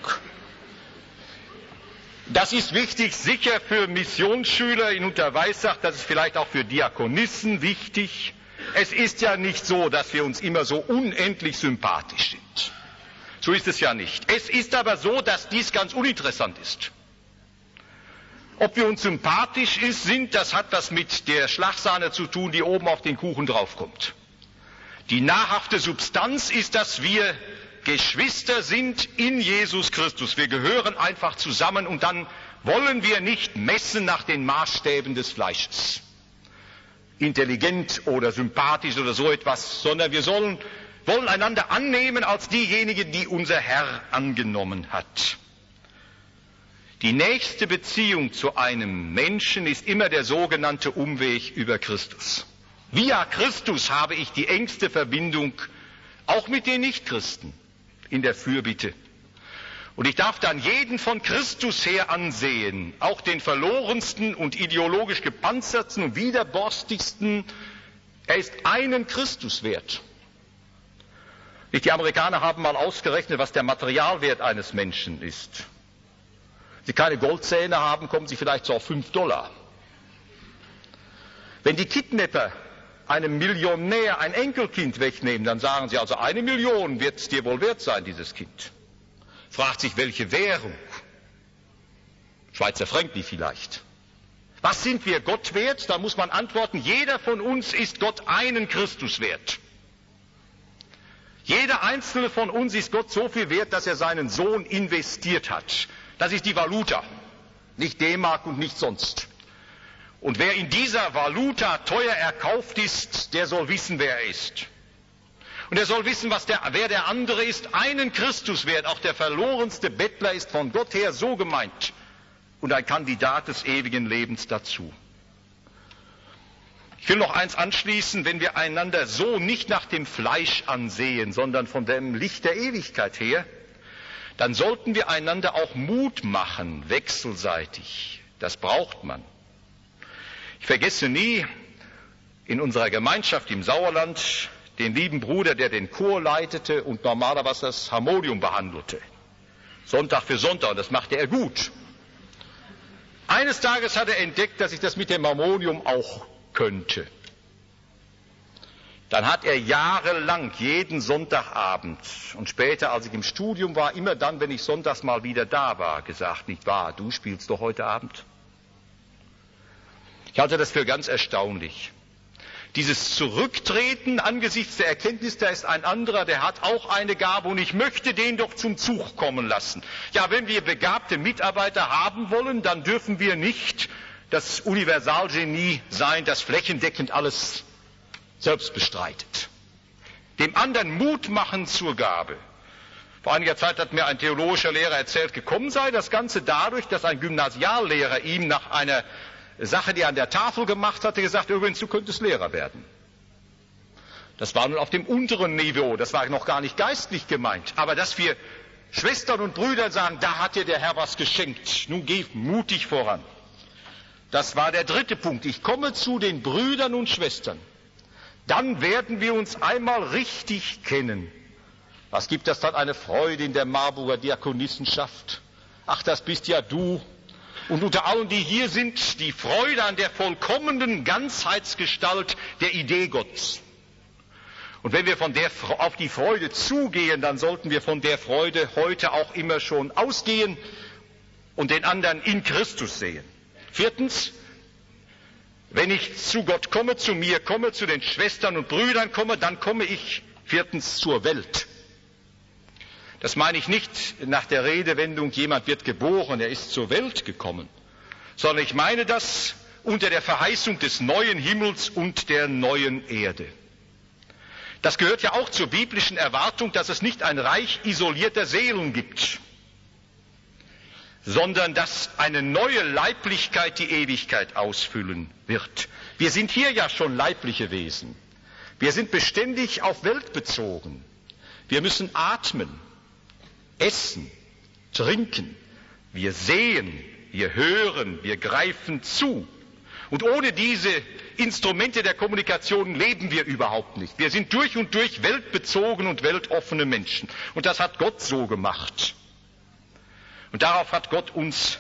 Das ist wichtig, sicher für Missionsschüler in Unterweissach, das ist vielleicht auch für Diakonissen wichtig. Es ist ja nicht so, dass wir uns immer so unendlich sympathisch sind. So ist es ja nicht. Es ist aber so, dass dies ganz uninteressant ist. Ob wir uns sympathisch sind, das hat was mit der Schlagsahne zu tun, die oben auf den Kuchen draufkommt. Die nahrhafte Substanz ist, dass wir Geschwister sind in Jesus Christus. Wir gehören einfach zusammen und dann wollen wir nicht messen nach den Maßstäben des Fleisches. Intelligent oder sympathisch oder so etwas, sondern wir sollen, wollen einander annehmen als diejenigen, die unser Herr angenommen hat. Die nächste Beziehung zu einem Menschen ist immer der sogenannte Umweg über Christus. Via Christus habe ich die engste Verbindung auch mit den Nichtchristen in der Fürbitte. Und ich darf dann jeden von Christus her ansehen, auch den verlorensten und ideologisch gepanzerten und widerborstigsten. Er ist einen Christus wert. Die Amerikaner haben mal ausgerechnet, was der Materialwert eines Menschen ist. Wenn Sie keine Goldzähne haben, kommen Sie vielleicht so auf fünf Dollar. Wenn die Kidnapper einem Millionär ein Enkelkind wegnehmen, dann sagen sie, also eine Million wird es dir wohl wert sein, dieses Kind. Fragt sich, welche Währung? Schweizer Franken vielleicht. Was sind wir Gott wert? Da muss man antworten, jeder von uns ist Gott einen Christus wert. Jeder einzelne von uns ist Gott so viel wert, dass er seinen Sohn investiert hat. Das ist die Valuta, nicht D-Mark und nicht sonst. Und wer in dieser Valuta teuer erkauft ist, der soll wissen, wer er ist. Und er soll wissen, was der, wer der andere ist, einen Christus wert. Auch der verlorenste Bettler ist von Gott her so gemeint und ein Kandidat des ewigen Lebens dazu. Ich will noch eins anschließen, wenn wir einander so nicht nach dem Fleisch ansehen, sondern von dem Licht der Ewigkeit her, dann sollten wir einander auch Mut machen, wechselseitig. Das braucht man. Ich vergesse nie in unserer Gemeinschaft im Sauerland den lieben Bruder, der den Chor leitete und normalerweise das Harmonium behandelte. Sonntag für Sonntag, und das machte er gut. Eines Tages hat er entdeckt, dass ich das mit dem Harmonium auch könnte. Dann hat er jahrelang jeden Sonntagabend und später, als ich im Studium war, immer dann, wenn ich sonntags mal wieder da war, gesagt, nicht wahr, du spielst doch heute Abend. Ich halte das für ganz erstaunlich. Dieses Zurücktreten angesichts der Erkenntnis, da ist ein anderer, der hat auch eine Gabe und ich möchte den doch zum Zug kommen lassen. Ja, wenn wir begabte Mitarbeiter haben wollen, dann dürfen wir nicht das Universalgenie sein, das flächendeckend alles selbst bestreitet. Dem anderen Mut machen zur Gabe. Vor einiger Zeit hat mir ein theologischer Lehrer erzählt, gekommen sei das Ganze dadurch, dass ein Gymnasiallehrer ihm nach einer Sache, die er an der Tafel gemacht hatte, gesagt, übrigens, du könntest Lehrer werden. Das war nun auf dem unteren Niveau, das war noch gar nicht geistlich gemeint. Aber dass wir Schwestern und Brüder sagen, da hat dir der Herr was geschenkt, nun geh mutig voran. Das war der dritte Punkt. Ich komme zu den Brüdern und Schwestern. Dann werden wir uns einmal richtig kennen. Was gibt das dann eine Freude in der Marburger Diakonissenschaft? Ach, das bist ja du. Und unter allen, die hier sind, die Freude an der vollkommenen Ganzheitsgestalt der Idee Gottes. Und wenn wir von der, auf die Freude zugehen, dann sollten wir von der Freude heute auch immer schon ausgehen und den anderen in Christus sehen. Viertens, wenn ich zu Gott komme, zu mir komme, zu den Schwestern und Brüdern komme, dann komme ich viertens zur Welt. Das meine ich nicht nach der Redewendung, jemand wird geboren, er ist zur Welt gekommen, sondern ich meine das unter der Verheißung des neuen Himmels und der neuen Erde. Das gehört ja auch zur biblischen Erwartung, dass es nicht ein Reich isolierter Seelen gibt, sondern dass eine neue Leiblichkeit die Ewigkeit ausfüllen wird. Wir sind hier ja schon leibliche Wesen. Wir sind beständig auf Welt bezogen. Wir müssen atmen, essen, trinken. Wir sehen, wir hören, wir greifen zu. Und ohne diese Instrumente der Kommunikation leben wir überhaupt nicht. Wir sind durch und durch weltbezogen und weltoffene Menschen. Und das hat Gott so gemacht. Und darauf hat Gott uns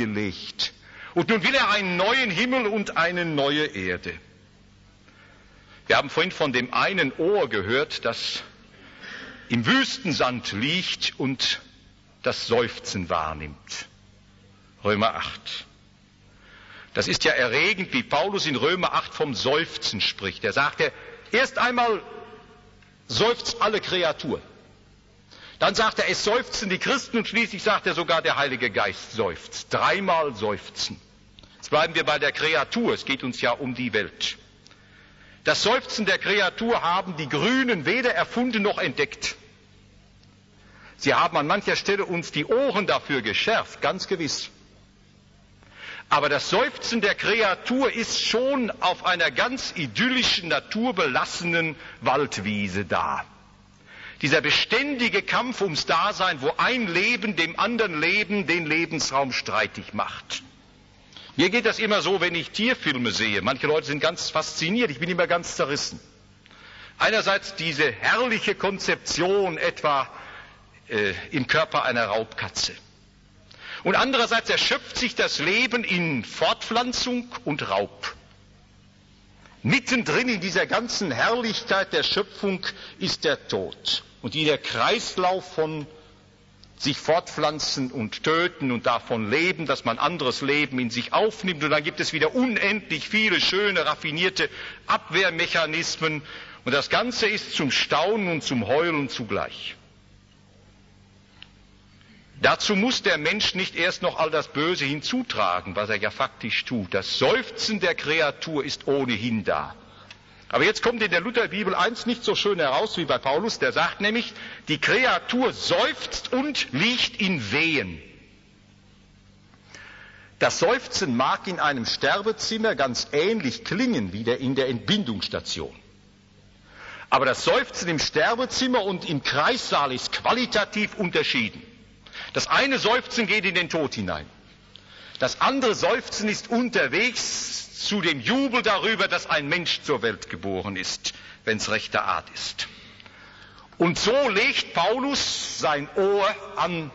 angelegt. Und nun will er einen neuen Himmel und eine neue Erde. Wir haben vorhin von dem einen Ohr gehört, das im Wüstensand liegt und das Seufzen wahrnimmt. Römer acht. Das ist ja erregend, wie Paulus in Römer acht vom Seufzen spricht. Er sagte, erst einmal seufzt alle Kreatur. Dann sagt er, es seufzen die Christen und schließlich sagt er sogar, der Heilige Geist seufzt. Dreimal seufzen. Jetzt bleiben wir bei der Kreatur, es geht uns ja um die Welt. Das Seufzen der Kreatur haben die Grünen weder erfunden noch entdeckt. Sie haben an mancher Stelle uns die Ohren dafür geschärft, ganz gewiss. Aber das Seufzen der Kreatur ist schon auf einer ganz idyllischen, naturbelassenen Waldwiese da. Dieser beständige Kampf ums Dasein, wo ein Leben dem anderen Leben den Lebensraum streitig macht. Mir geht das immer so, wenn ich Tierfilme sehe. Manche Leute sind ganz fasziniert, ich bin immer ganz zerrissen. Einerseits diese herrliche Konzeption etwa äh, im Körper einer Raubkatze. Und andererseits erschöpft sich das Leben in Fortpflanzung und Raub. Mittendrin in dieser ganzen Herrlichkeit der Schöpfung ist der Tod. Und dieser Kreislauf von sich fortpflanzen und töten und davon leben, dass man anderes Leben in sich aufnimmt. Und dann gibt es wieder unendlich viele schöne, raffinierte Abwehrmechanismen. Und das Ganze ist zum Staunen und zum Heulen zugleich. Dazu muss der Mensch nicht erst noch all das Böse hinzutragen, was er ja faktisch tut. Das Seufzen der Kreatur ist ohnehin da. Aber jetzt kommt in der Lutherbibel eins nicht so schön heraus wie bei Paulus, der sagt nämlich, die Kreatur seufzt und liegt in Wehen. Das Seufzen mag in einem Sterbezimmer ganz ähnlich klingen wie in der Entbindungsstation. Aber das Seufzen im Sterbezimmer und im Kreissaal ist qualitativ unterschieden. Das eine Seufzen geht in den Tod hinein. Das andere Seufzen ist unterwegs zu dem Jubel darüber, dass ein Mensch zur Welt geboren ist, wenn es rechter Art ist. Und so legt Paulus sein Ohr an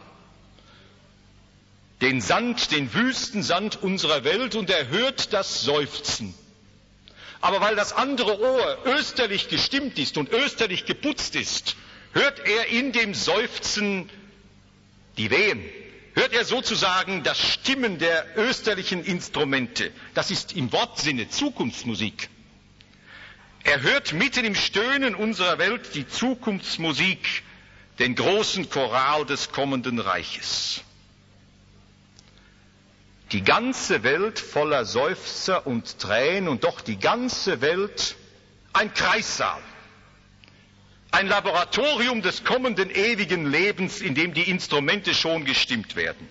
den Sand, den Wüstensand unserer Welt und er hört das Seufzen. Aber weil das andere Ohr österlich gestimmt ist und österlich geputzt ist, hört er in dem Seufzen die Wehen. Hört er sozusagen das Stimmen der österlichen Instrumente. Das ist im Wortsinne Zukunftsmusik. Er hört mitten im Stöhnen unserer Welt die Zukunftsmusik, den großen Choral des kommenden Reiches. Die ganze Welt voller Seufzer und Tränen und doch die ganze Welt ein Kreissaal. Ein Laboratorium des kommenden ewigen Lebens, in dem die Instrumente schon gestimmt werden.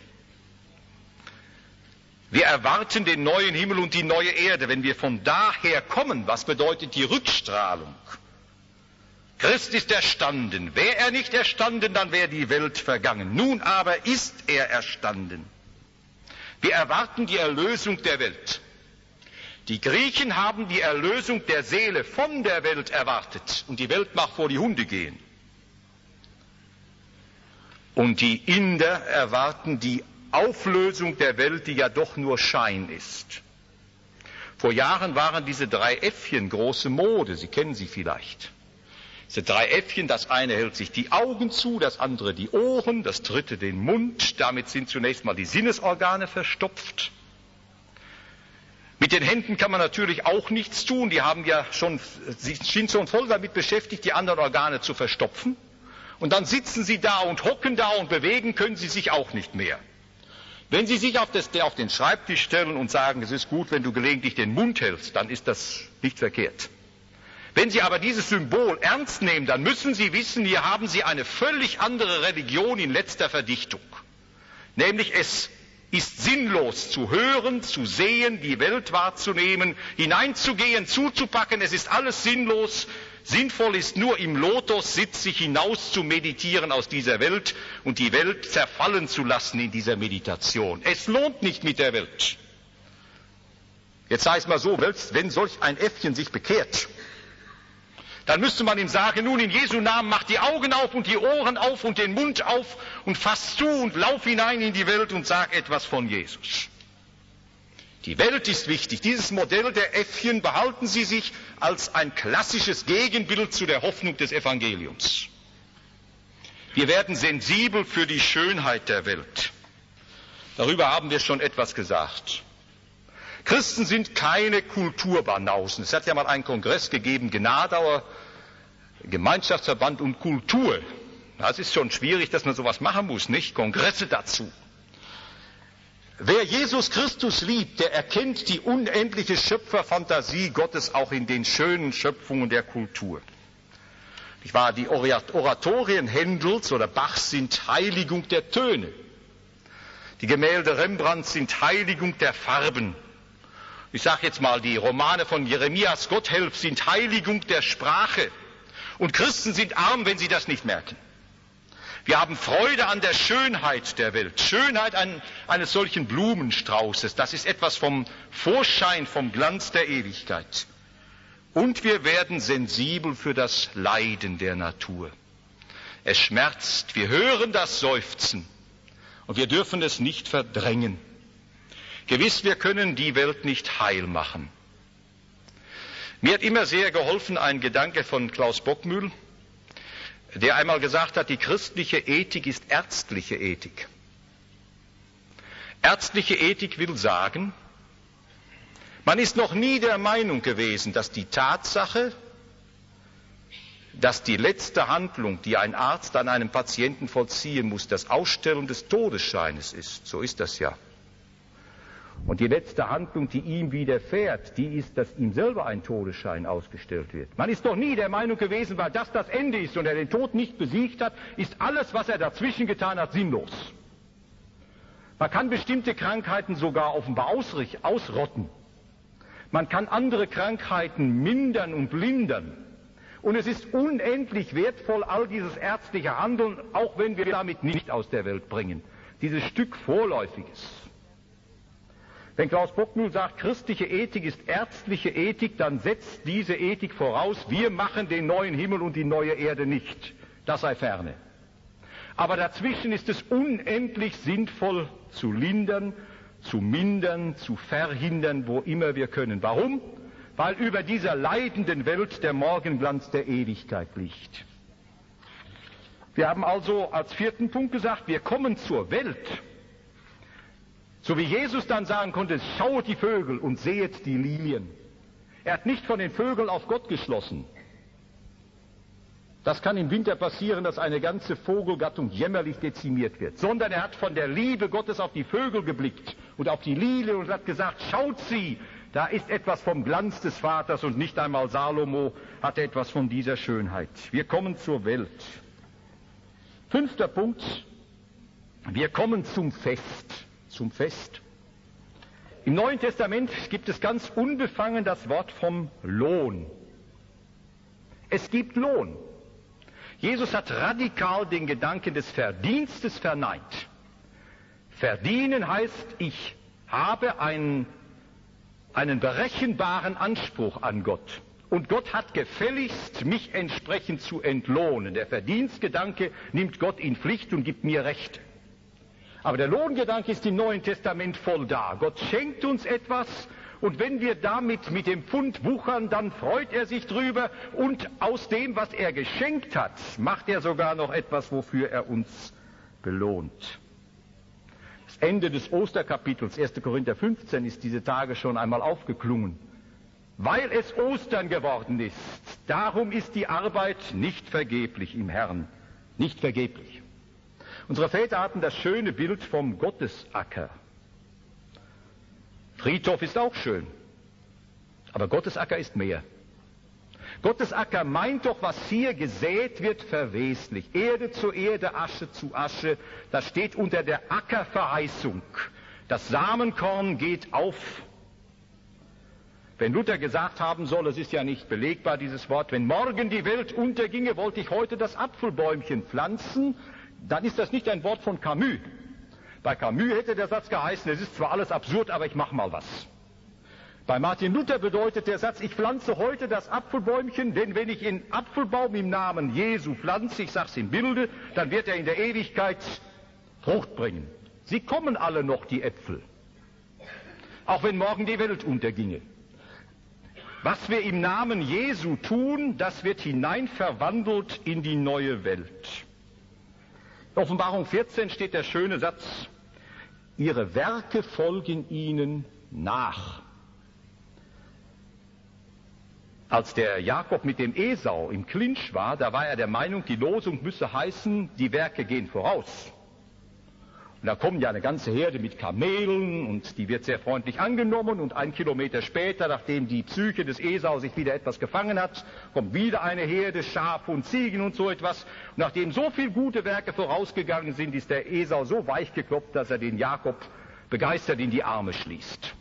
Wir erwarten den neuen Himmel und die neue Erde. Wenn wir von daher kommen, was bedeutet die Rückstrahlung? Christ ist erstanden. Wäre er nicht erstanden, dann wäre die Welt vergangen. Nun aber ist er erstanden. Wir erwarten die Erlösung der Welt. Die Griechen haben die Erlösung der Seele von der Welt erwartet und die Welt mag vor die Hunde gehen. Und die Inder erwarten die Auflösung der Welt, die ja doch nur Schein ist. Vor Jahren waren diese drei Äffchen große Mode, Sie kennen sie vielleicht. Diese drei Äffchen, das eine hält sich die Augen zu, das andere die Ohren, das dritte den Mund. Damit sind zunächst mal die Sinnesorgane verstopft. Mit den Händen kann man natürlich auch nichts tun. Die haben ja schon, sie sind schon voll damit beschäftigt, die anderen Organe zu verstopfen. Und dann sitzen sie da und hocken da und bewegen können sie sich auch nicht mehr. Wenn Sie sich auf, das, auf den Schreibtisch stellen und sagen, es ist gut, wenn du gelegentlich den Mund hältst, dann ist das nicht verkehrt. Wenn Sie aber dieses Symbol ernst nehmen, dann müssen Sie wissen, hier haben Sie eine völlig andere Religion in letzter Verdichtung. Nämlich es ist sinnlos zu hören, zu sehen, die Welt wahrzunehmen, hineinzugehen, zuzupacken, es ist alles sinnlos. Sinnvoll ist nur im Lotussitz sich hinaus zu meditieren aus dieser Welt und die Welt zerfallen zu lassen in dieser Meditation. Es lohnt nicht mit der Welt. Jetzt sage ich es mal so, wenn solch ein Äffchen sich bekehrt, dann müsste man ihm sagen, nun in Jesu Namen mach die Augen auf und die Ohren auf und den Mund auf und fass zu und lauf hinein in die Welt und sag etwas von Jesus. Die Welt ist wichtig. Dieses Modell der Äffchen behalten Sie sich als ein klassisches Gegenbild zu der Hoffnung des Evangeliums. Wir werden sensibel für die Schönheit der Welt. Darüber haben wir schon etwas gesagt. Christen sind keine Kulturbanausen. Es hat ja mal einen Kongress gegeben, Gnadauer Gemeinschaftsverband und Kultur. Das ist schon schwierig, dass man sowas machen muss, nicht? Kongresse dazu. Wer Jesus Christus liebt, der erkennt die unendliche Schöpferfantasie Gottes auch in den schönen Schöpfungen der Kultur. Ich war, die Oratorien Händels oder Bachs sind Heiligung der Töne. Die Gemälde Rembrandts sind Heiligung der Farben. Ich sage jetzt mal, die Romane von Jeremias Gotthelf sind Heiligung der Sprache. Und Christen sind arm, wenn sie das nicht merken. Wir haben Freude an der Schönheit der Welt. Schönheit an, eines solchen Blumenstraußes. Das ist etwas vom Vorschein, vom Glanz der Ewigkeit. Und wir werden sensibel für das Leiden der Natur. Es schmerzt. Wir hören das Seufzen. Und wir dürfen es nicht verdrängen. Gewiss, wir können die Welt nicht heil machen. Mir hat immer sehr geholfen ein Gedanke von Klaus Bockmühl, der einmal gesagt hat, die christliche Ethik ist ärztliche Ethik. Ärztliche Ethik will sagen, man ist noch nie der Meinung gewesen, dass die Tatsache, dass die letzte Handlung, die ein Arzt an einem Patienten vollziehen muss, das Ausstellen des Todesscheines ist. So ist das ja. Und die letzte Handlung, die ihm widerfährt, die ist, dass ihm selber ein Todesschein ausgestellt wird. Man ist doch nie der Meinung gewesen, weil das das Ende ist und er den Tod nicht besiegt hat, ist alles, was er dazwischen getan hat, sinnlos. Man kann bestimmte Krankheiten sogar offenbar ausrotten. Man kann andere Krankheiten mindern und lindern. Und es ist unendlich wertvoll, all dieses ärztliche Handeln, auch wenn wir damit nicht aus der Welt bringen. Dieses Stück Vorläufiges. Wenn Klaus Bockmühl sagt, christliche Ethik ist ärztliche Ethik, dann setzt diese Ethik voraus, wir machen den neuen Himmel und die neue Erde nicht. Das sei ferne. Aber dazwischen ist es unendlich sinnvoll zu lindern, zu mindern, zu verhindern, wo immer wir können. Warum? Weil über dieser leidenden Welt der Morgenglanz der Ewigkeit liegt. Wir haben also als vierten Punkt gesagt, wir kommen zur Welt. So wie Jesus dann sagen konnte, schauet die Vögel und sehet die Lilien. Er hat nicht von den Vögeln auf Gott geschlossen. Das kann im Winter passieren, dass eine ganze Vogelgattung jämmerlich dezimiert wird. Sondern er hat von der Liebe Gottes auf die Vögel geblickt und auf die Lilien und hat gesagt, schaut sie, da ist etwas vom Glanz des Vaters und nicht einmal Salomo hatte etwas von dieser Schönheit. Wir kommen zur Welt. Fünfter Punkt, wir kommen zum Fest. Zum Fest. Im Neuen Testament gibt es ganz unbefangen das Wort vom Lohn. Es gibt Lohn. Jesus hat radikal den Gedanken des Verdienstes verneint. Verdienen heißt, ich habe einen, einen berechenbaren Anspruch an Gott. Und Gott hat gefälligst, mich entsprechend zu entlohnen. Der Verdienstgedanke nimmt Gott in Pflicht und gibt mir Rechte. Aber der Lohngedanke ist im Neuen Testament voll da. Gott schenkt uns etwas und wenn wir damit mit dem Pfund wuchern, dann freut er sich drüber und aus dem, was er geschenkt hat, macht er sogar noch etwas, wofür er uns belohnt. Das Ende des Osterkapitels, erster Korinther fünfzehn, ist diese Tage schon einmal aufgeklungen. Weil es Ostern geworden ist, darum ist die Arbeit nicht vergeblich im Herrn, nicht vergeblich. Unsere Väter hatten das schöne Bild vom Gottesacker. Friedhof ist auch schön, aber Gottesacker ist mehr. Gottesacker meint doch, was hier gesät wird, verweslich. Erde zu Erde, Asche zu Asche, das steht unter der Ackerverheißung. Das Samenkorn geht auf. Wenn Luther gesagt haben soll, es ist ja nicht belegbar, dieses Wort, wenn morgen die Welt unterginge, wollte ich heute das Apfelbäumchen pflanzen, dann ist das nicht ein Wort von Camus. Bei Camus hätte der Satz geheißen, es ist zwar alles absurd, aber ich mache mal was. Bei Martin Luther bedeutet der Satz, ich pflanze heute das Apfelbäumchen, denn wenn ich einen Apfelbaum im Namen Jesu pflanze, ich sage es im Bilde, dann wird er in der Ewigkeit Frucht bringen. Sie kommen alle noch, die Äpfel. auch wenn morgen die Welt unterginge. Was wir im Namen Jesu tun, das wird hineinverwandelt in die neue Welt. In Offenbarung vierzehn steht der schöne Satz: Ihre Werke folgen ihnen nach. Als der Jakob mit dem Esau im Clinch war, da war er der Meinung, die Losung müsse heißen, die Werke gehen voraus. Und da kommen ja eine ganze Herde mit Kamelen und die wird sehr freundlich angenommen und ein Kilometer später, nachdem die Psyche des Esau sich wieder etwas gefangen hat, kommt wieder eine Herde, Schafe und Ziegen und so etwas. Und nachdem so viele gute Werke vorausgegangen sind, ist der Esau so weich geklopft, dass er den Jakob begeistert in die Arme schließt.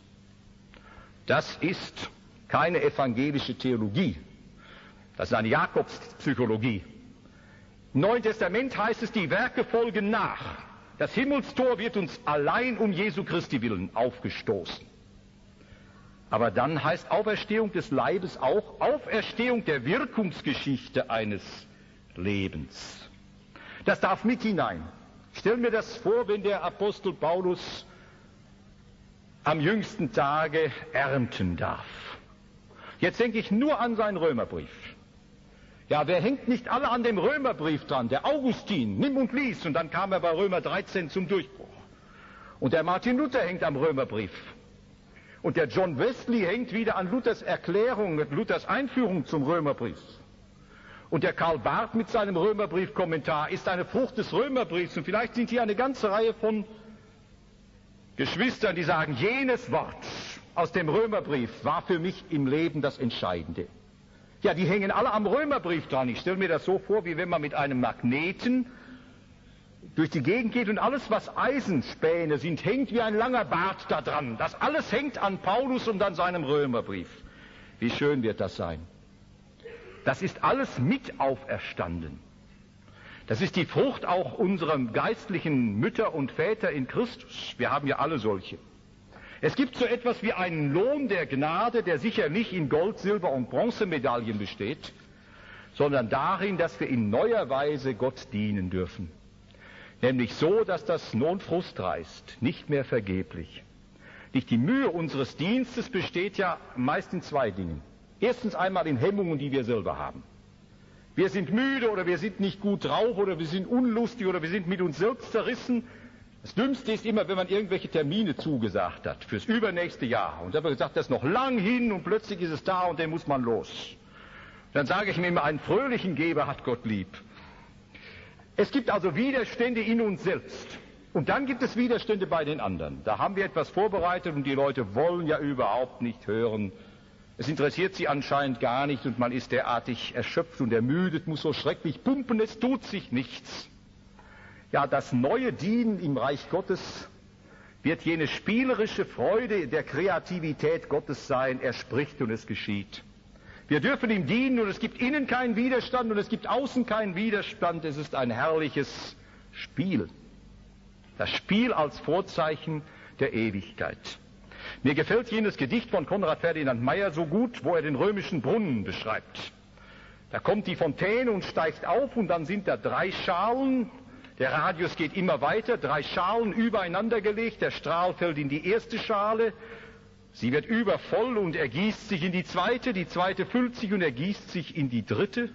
Das ist keine evangelische Theologie. Das ist eine Jakobspsychologie. Im Neuen Testament heißt es, die Werke folgen nach. Das Himmelstor wird uns allein um Jesu Christi willen aufgestoßen. Aber dann heißt Auferstehung des Leibes auch Auferstehung der Wirkungsgeschichte eines Lebens. Das darf mit hinein. Ich stelle mir das vor, wenn der Apostel Paulus am jüngsten Tage ernten darf. Jetzt denke ich nur an seinen Römerbrief. Ja, wer hängt nicht alle an dem Römerbrief dran? Der Augustin, nimm und lies, und dann kam er bei Römer dreizehn zum Durchbruch. Und der Martin Luther hängt am Römerbrief. Und der John Wesley hängt wieder an Luthers Erklärung, Luthers Einführung zum Römerbrief. Und der Karl Barth mit seinem Römerbrief-Kommentar ist eine Frucht des Römerbriefs. Und vielleicht sind hier eine ganze Reihe von Geschwistern, die sagen, jenes Wort aus dem Römerbrief war für mich im Leben das Entscheidende. Ja, die hängen alle am Römerbrief dran. Ich stelle mir das so vor, wie wenn man mit einem Magneten durch die Gegend geht und alles, was Eisenspäne sind, hängt wie ein langer Bart da dran. Das alles hängt an Paulus und an seinem Römerbrief. Wie schön wird das sein. Das ist alles mit auferstanden. Das ist die Frucht auch unserer geistlichen Mütter und Väter in Christus. Wir haben ja alle solche. Es gibt so etwas wie einen Lohn der Gnade, der sicher nicht in Gold, Silber und Bronzemedaillen besteht, sondern darin, dass wir in neuer Weise Gott dienen dürfen. Nämlich so, dass das Lohn Frust reißt, nicht mehr vergeblich. Nicht die Mühe unseres Dienstes besteht ja meist in zwei Dingen. Erstens einmal in Hemmungen, die wir selber haben. Wir sind müde oder wir sind nicht gut drauf oder wir sind unlustig oder wir sind mit uns selbst zerrissen. Das Dümmste ist immer, wenn man irgendwelche Termine zugesagt hat fürs übernächste Jahr. Und da wird gesagt, das ist noch lang hin und plötzlich ist es da und dann muss man los. Dann sage ich mir immer, einen fröhlichen Geber hat Gott lieb. Es gibt also Widerstände in uns selbst. Und dann gibt es Widerstände bei den anderen. Da haben wir etwas vorbereitet und die Leute wollen ja überhaupt nicht hören. Es interessiert sie anscheinend gar nicht und man ist derartig erschöpft und ermüdet, muss so schrecklich pumpen, es tut sich nichts. Ja, das neue Dienen im Reich Gottes wird jene spielerische Freude der Kreativität Gottes sein. Er spricht und es geschieht. Wir dürfen ihm dienen und es gibt innen keinen Widerstand und es gibt außen keinen Widerstand. Es ist ein herrliches Spiel. Das Spiel als Vorzeichen der Ewigkeit. Mir gefällt jenes Gedicht von Konrad Ferdinand Meyer so gut, wo er den römischen Brunnen beschreibt. Da kommt die Fontäne und steigt auf und dann sind da drei Schalen. Der Radius geht immer weiter, drei Schalen übereinander gelegt, der Strahl fällt in die erste Schale, sie wird übervoll und ergießt sich in die zweite, die zweite füllt sich und ergießt sich in die dritte.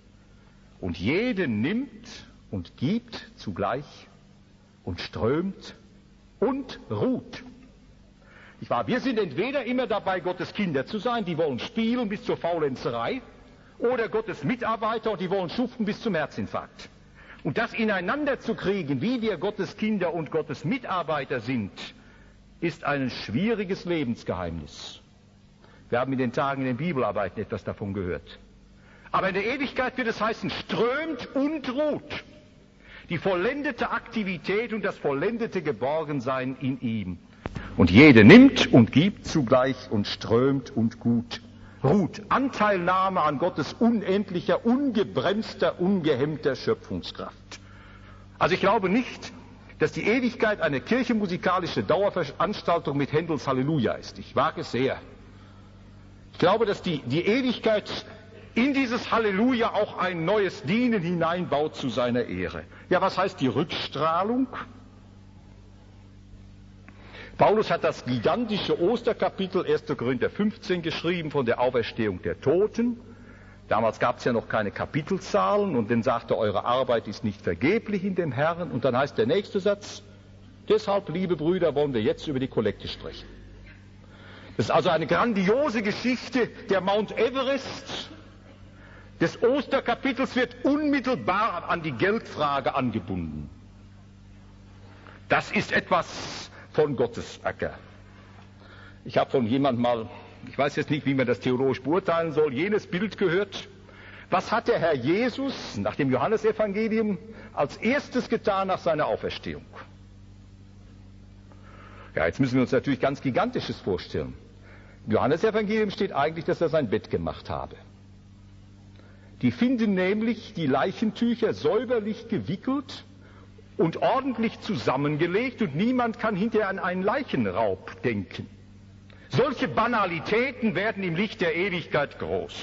Und jede nimmt und gibt zugleich und strömt und ruht. Ich war, wir sind entweder immer dabei, Gottes Kinder zu sein, die wollen spielen bis zur Faulenzerei, oder Gottes Mitarbeiter und die wollen schuften bis zum Herzinfarkt. Und das ineinander zu kriegen, wie wir Gottes Kinder und Gottes Mitarbeiter sind, ist ein schwieriges Lebensgeheimnis. Wir haben in den Tagen in den Bibelarbeiten etwas davon gehört. Aber in der Ewigkeit wird es heißen, strömt und ruht. Die vollendete Aktivität und das vollendete Geborgensein in ihm. Und jede nimmt und gibt zugleich und strömt und gut ruht. Anteilnahme an Gottes unendlicher, ungebremster, ungehemmter Schöpfungskraft. Also ich glaube nicht, dass die Ewigkeit eine kirchenmusikalische Dauerveranstaltung mit Händels Halleluja ist. Ich wage es sehr. Ich glaube, dass die, die Ewigkeit in dieses Halleluja auch ein neues Dienen hineinbaut zu seiner Ehre. Ja, was heißt die Rückstrahlung? Paulus hat das gigantische Osterkapitel erster Korinther fünfzehn geschrieben von der Auferstehung der Toten. Damals gab es ja noch keine Kapitelzahlen und dann sagte, eure Arbeit ist nicht vergeblich in dem Herrn. Und dann heißt der nächste Satz, deshalb, liebe Brüder, wollen wir jetzt über die Kollekte sprechen. Das ist also eine grandiose Geschichte. Der Mount Everest des Osterkapitels wird unmittelbar an die Geldfrage angebunden. Das ist etwas von Gottes Acker. Ich habe von jemandem mal, ich weiß jetzt nicht, wie man das theologisch beurteilen soll, jenes Bild gehört. Was hat der Herr Jesus nach dem Johannesevangelium als erstes getan nach seiner Auferstehung? Ja, jetzt müssen wir uns natürlich ganz Gigantisches vorstellen. Im Johannesevangelium steht eigentlich, dass er sein Bett gemacht habe. Die finden nämlich die Leichentücher säuberlich gewickelt und ordentlich zusammengelegt und niemand kann hinterher an einen Leichenraub denken. Solche Banalitäten werden im Licht der Ewigkeit groß.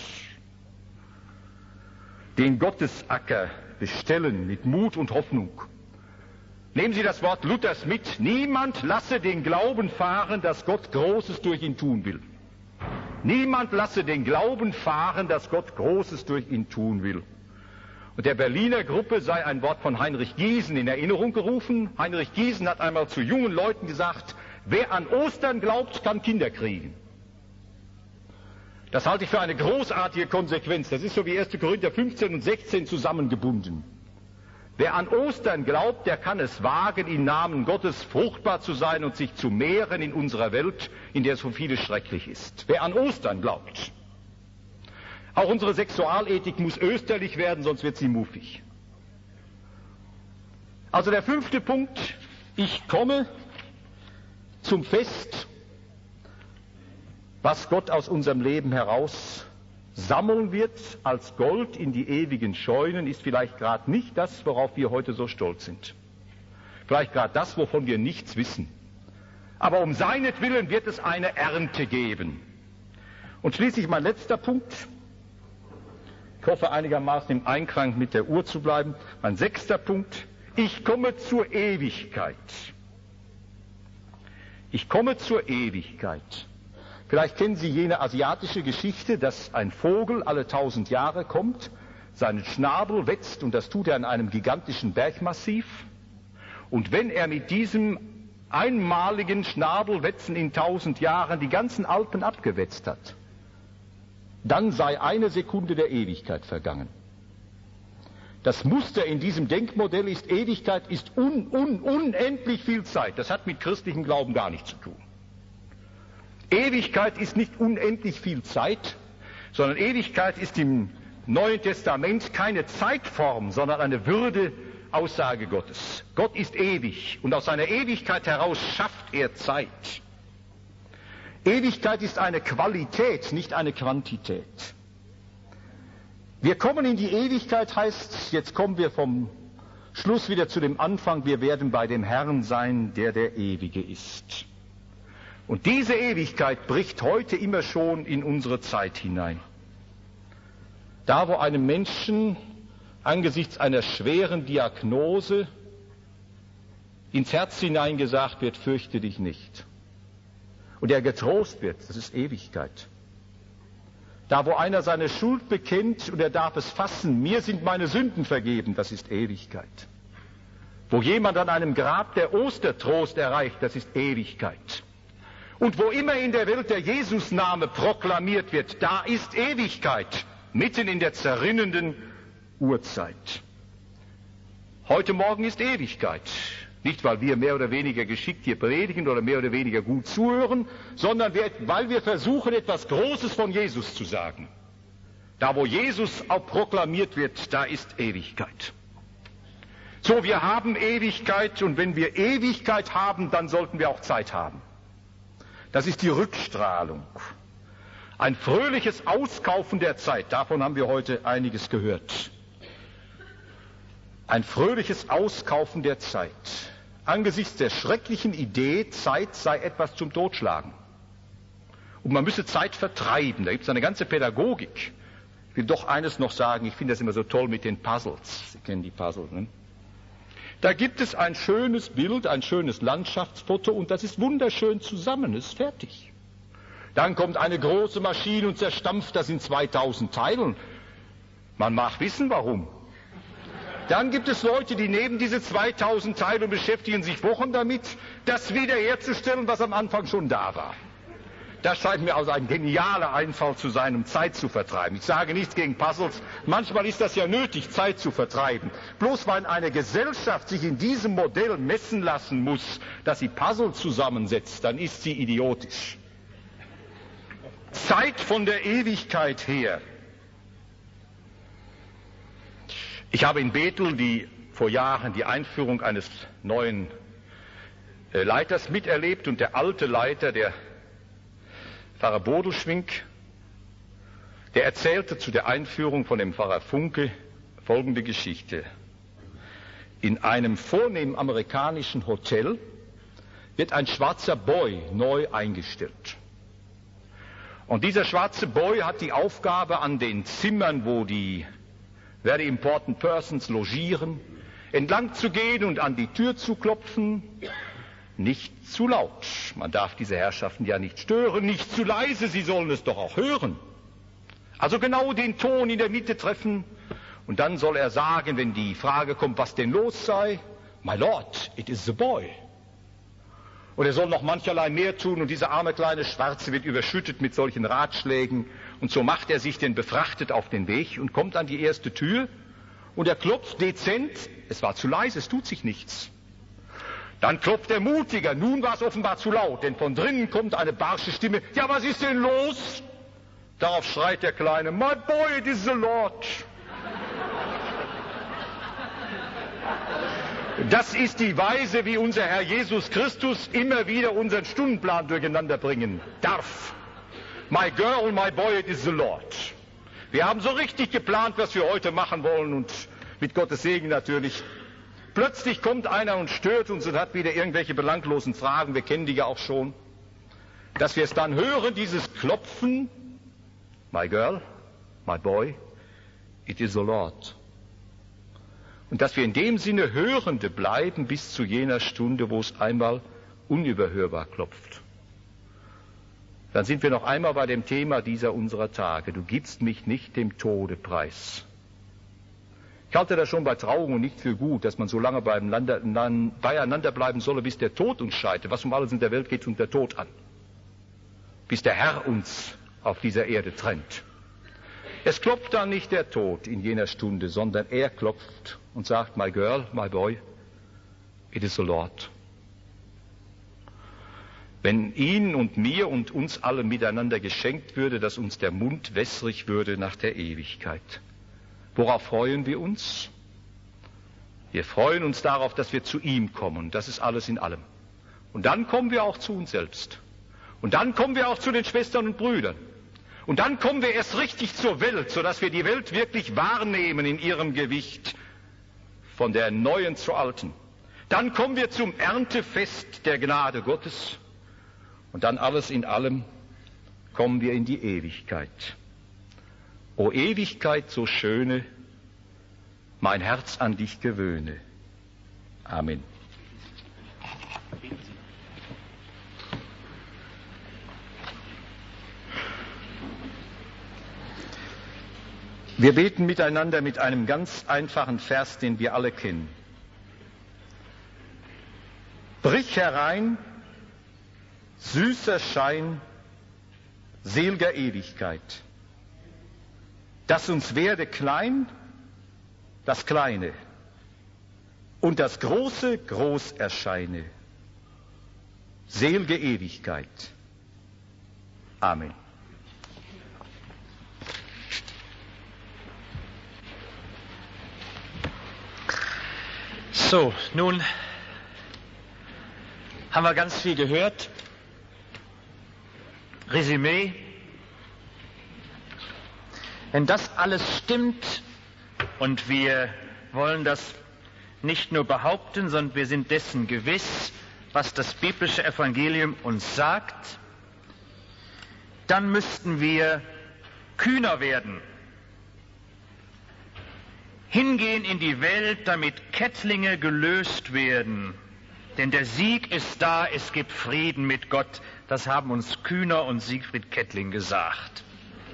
Den Gottesacker bestellen mit Mut und Hoffnung. Nehmen Sie das Wort Luthers mit. Niemand lasse den Glauben fahren, dass Gott Großes durch ihn tun will. Niemand lasse den Glauben fahren, dass Gott Großes durch ihn tun will. Und der Berliner Gruppe sei ein Wort von Heinrich Giesen in Erinnerung gerufen. Heinrich Giesen hat einmal zu jungen Leuten gesagt, wer an Ostern glaubt, kann Kinder kriegen. Das halte ich für eine großartige Konsequenz. Das ist so wie erster Korinther fünfzehn und sechzehn zusammengebunden. Wer an Ostern glaubt, der kann es wagen, im Namen Gottes fruchtbar zu sein und sich zu mehren in unserer Welt, in der so vieles schrecklich ist. Wer an Ostern glaubt. Auch unsere Sexualethik muss österlich werden, sonst wird sie muffig. Also der fünfte Punkt, ich komme zum Fest, was Gott aus unserem Leben heraus sammeln wird als Gold in die ewigen Scheunen, ist vielleicht gerade nicht das, worauf wir heute so stolz sind. Vielleicht gerade das, wovon wir nichts wissen. Aber um seinetwillen wird es eine Ernte geben. Und schließlich mein letzter Punkt. Ich hoffe einigermaßen im Einklang mit der Uhr zu bleiben. Mein sechster Punkt. Ich komme zur Ewigkeit. Ich komme zur Ewigkeit. Vielleicht kennen Sie jene asiatische Geschichte, dass ein Vogel alle tausend Jahre kommt, seinen Schnabel wetzt und das tut er an einem gigantischen Bergmassiv. Und wenn er mit diesem einmaligen Schnabelwetzen in tausend Jahren die ganzen Alpen abgewetzt hat, dann sei eine Sekunde der Ewigkeit vergangen. Das Muster in diesem Denkmodell ist, Ewigkeit ist un, un, unendlich viel Zeit. Das hat mit christlichem Glauben gar nichts zu tun. Ewigkeit ist nicht unendlich viel Zeit, sondern Ewigkeit ist im Neuen Testament keine Zeitform, sondern eine Würde-Aussage Gottes. Gott ist ewig und aus seiner Ewigkeit heraus schafft er Zeit. Ewigkeit ist eine Qualität, nicht eine Quantität. Wir kommen in die Ewigkeit heißt, jetzt kommen wir vom Schluss wieder zu dem Anfang, wir werden bei dem Herrn sein, der der Ewige ist. Und diese Ewigkeit bricht heute immer schon in unsere Zeit hinein. Da, wo einem Menschen angesichts einer schweren Diagnose ins Herz hinein gesagt wird, fürchte dich nicht. Und er getrost wird, das ist Ewigkeit. Da, wo einer seine Schuld bekennt und er darf es fassen, mir sind meine Sünden vergeben, das ist Ewigkeit. Wo jemand an einem Grab der Ostertrost erreicht, das ist Ewigkeit. Und wo immer in der Welt der Jesusname proklamiert wird, da ist Ewigkeit, mitten in der zerrinnenden Urzeit. Heute Morgen ist Ewigkeit. Nicht, weil wir mehr oder weniger geschickt hier predigen oder mehr oder weniger gut zuhören, sondern weil wir versuchen, etwas Großes von Jesus zu sagen. Da, wo Jesus auch proklamiert wird, da ist Ewigkeit. So, wir haben Ewigkeit und wenn wir Ewigkeit haben, dann sollten wir auch Zeit haben. Das ist die Rückstrahlung. Ein fröhliches Auskaufen der Zeit, davon haben wir heute einiges gehört. Ein fröhliches Auskaufen der Zeit. Angesichts der schrecklichen Idee, Zeit sei etwas zum Totschlagen. Und man müsse Zeit vertreiben, da gibt es eine ganze Pädagogik. Ich will doch eines noch sagen, ich finde das immer so toll mit den Puzzles. Sie kennen die Puzzles, ne? Da gibt es ein schönes Bild, ein schönes Landschaftsfoto und das ist wunderschön zusammen, ist fertig. Dann kommt eine große Maschine und zerstampft das in zweitausend Teilen. Man mag wissen, warum. Dann gibt es Leute, die nehmen diese zweitausend Teile und beschäftigen sich Wochen damit, das wiederherzustellen, was am Anfang schon da war. Das scheint mir also ein genialer Einfall zu sein, um Zeit zu vertreiben. Ich sage nichts gegen Puzzles. Manchmal ist das ja nötig, Zeit zu vertreiben. Bloß weil eine Gesellschaft sich in diesem Modell messen lassen muss, dass sie Puzzle zusammensetzt, dann ist sie idiotisch. Zeit von der Ewigkeit her. Ich habe in Bethel die, vor Jahren die Einführung eines neuen äh, Leiters miterlebt und der alte Leiter, der Pfarrer Bodelschwink, der erzählte zu der Einführung von dem Pfarrer Funke folgende Geschichte. In einem vornehmen amerikanischen Hotel wird ein schwarzer Boy neu eingestellt. Und dieser schwarze Boy hat die Aufgabe, an den Zimmern, wo die very important persons logieren, entlang zu gehen und an die Tür zu klopfen. Nicht zu laut. Man darf diese Herrschaften ja nicht stören. Nicht zu leise, sie sollen es doch auch hören. Also genau den Ton in der Mitte treffen. Und dann soll er sagen, wenn die Frage kommt, was denn los sei, My Lord, it is the boy. Und er soll noch mancherlei mehr tun und dieser arme kleine Schwarze wird überschüttet mit solchen Ratschlägen. Und so macht er sich denn befrachtet auf den Weg und kommt an die erste Tür und er klopft dezent. Es war zu leise, es tut sich nichts. Dann klopft er mutiger. Nun war es offenbar zu laut, denn von drinnen kommt eine barsche Stimme. Ja, was ist denn los? Darauf schreit der Kleine, My boy, it is the Lord. Das ist die Weise, wie unser Herr Jesus Christus immer wieder unseren Stundenplan durcheinander bringen darf. My girl, my boy, it is the Lord. Wir haben so richtig geplant, was wir heute machen wollen und mit Gottes Segen natürlich. Plötzlich kommt einer und stört uns und hat wieder irgendwelche belanglosen Fragen, wir kennen die ja auch schon. Dass wir es dann hören, dieses Klopfen, My girl, my boy, it is the Lord. Und dass wir in dem Sinne Hörende bleiben bis zu jener Stunde, wo es einmal unüberhörbar klopft. Dann sind wir noch einmal bei dem Thema dieser unserer Tage. Du gibst mich nicht dem Tode preis. Ich halte das schon bei Trauungen nicht für gut, dass man so lange beieinander bleiben solle, bis der Tod uns scheidet. Was um alles in der Welt geht uns der Tod an. Bis der Herr uns auf dieser Erde trennt. Es klopft dann nicht der Tod in jener Stunde, sondern er klopft und sagt, My girl, my boy, it is the Lord. Wenn ihn und mir und uns alle miteinander geschenkt würde, dass uns der Mund wässrig würde nach der Ewigkeit. Worauf freuen wir uns? Wir freuen uns darauf, dass wir zu ihm kommen. Das ist alles in allem. Und dann kommen wir auch zu uns selbst. Und dann kommen wir auch zu den Schwestern und Brüdern. Und dann kommen wir erst richtig zur Welt, sodass wir die Welt wirklich wahrnehmen in ihrem Gewicht, von der neuen zur alten. Dann kommen wir zum Erntefest der Gnade Gottes. Und dann alles in allem kommen wir in die Ewigkeit. O Ewigkeit, so schöne, mein Herz an dich gewöhne. Amen. Wir beten miteinander mit einem ganz einfachen Vers, den wir alle kennen. Brich herein, süßer Schein, sel'ger Ewigkeit. Dass uns werde klein, das Kleine, und das Große groß erscheine. Sel'ge Ewigkeit. Amen. So, nun haben wir ganz viel gehört. Resümee. Wenn das alles stimmt und wir wollen das nicht nur behaupten, sondern wir sind dessen gewiss, was das biblische Evangelium uns sagt, dann müssten wir kühner werden. hingehen in die Welt, damit Kettlinge gelöst werden. Denn der Sieg ist da, es gibt Frieden mit Gott. Das haben uns Kühner und Siegfried Kettling gesagt.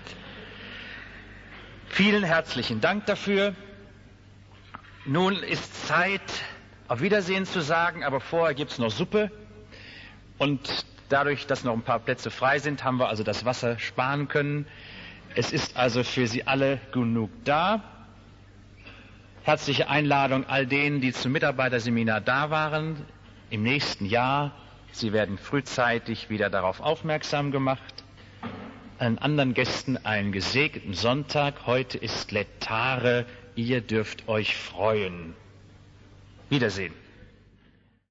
Vielen herzlichen Dank dafür. Nun ist Zeit, auf Wiedersehen zu sagen, aber vorher gibt es noch Suppe. Und dadurch, dass noch ein paar Plätze frei sind, haben wir also das Wasser sparen können. Es ist also für Sie alle genug da. Herzliche Einladung all denen, die zum Mitarbeiterseminar da waren. Im nächsten Jahr, Sie werden frühzeitig wieder darauf aufmerksam gemacht. Allen anderen Gästen einen gesegneten Sonntag. Heute ist Letare. Ihr dürft euch freuen. Wiedersehen.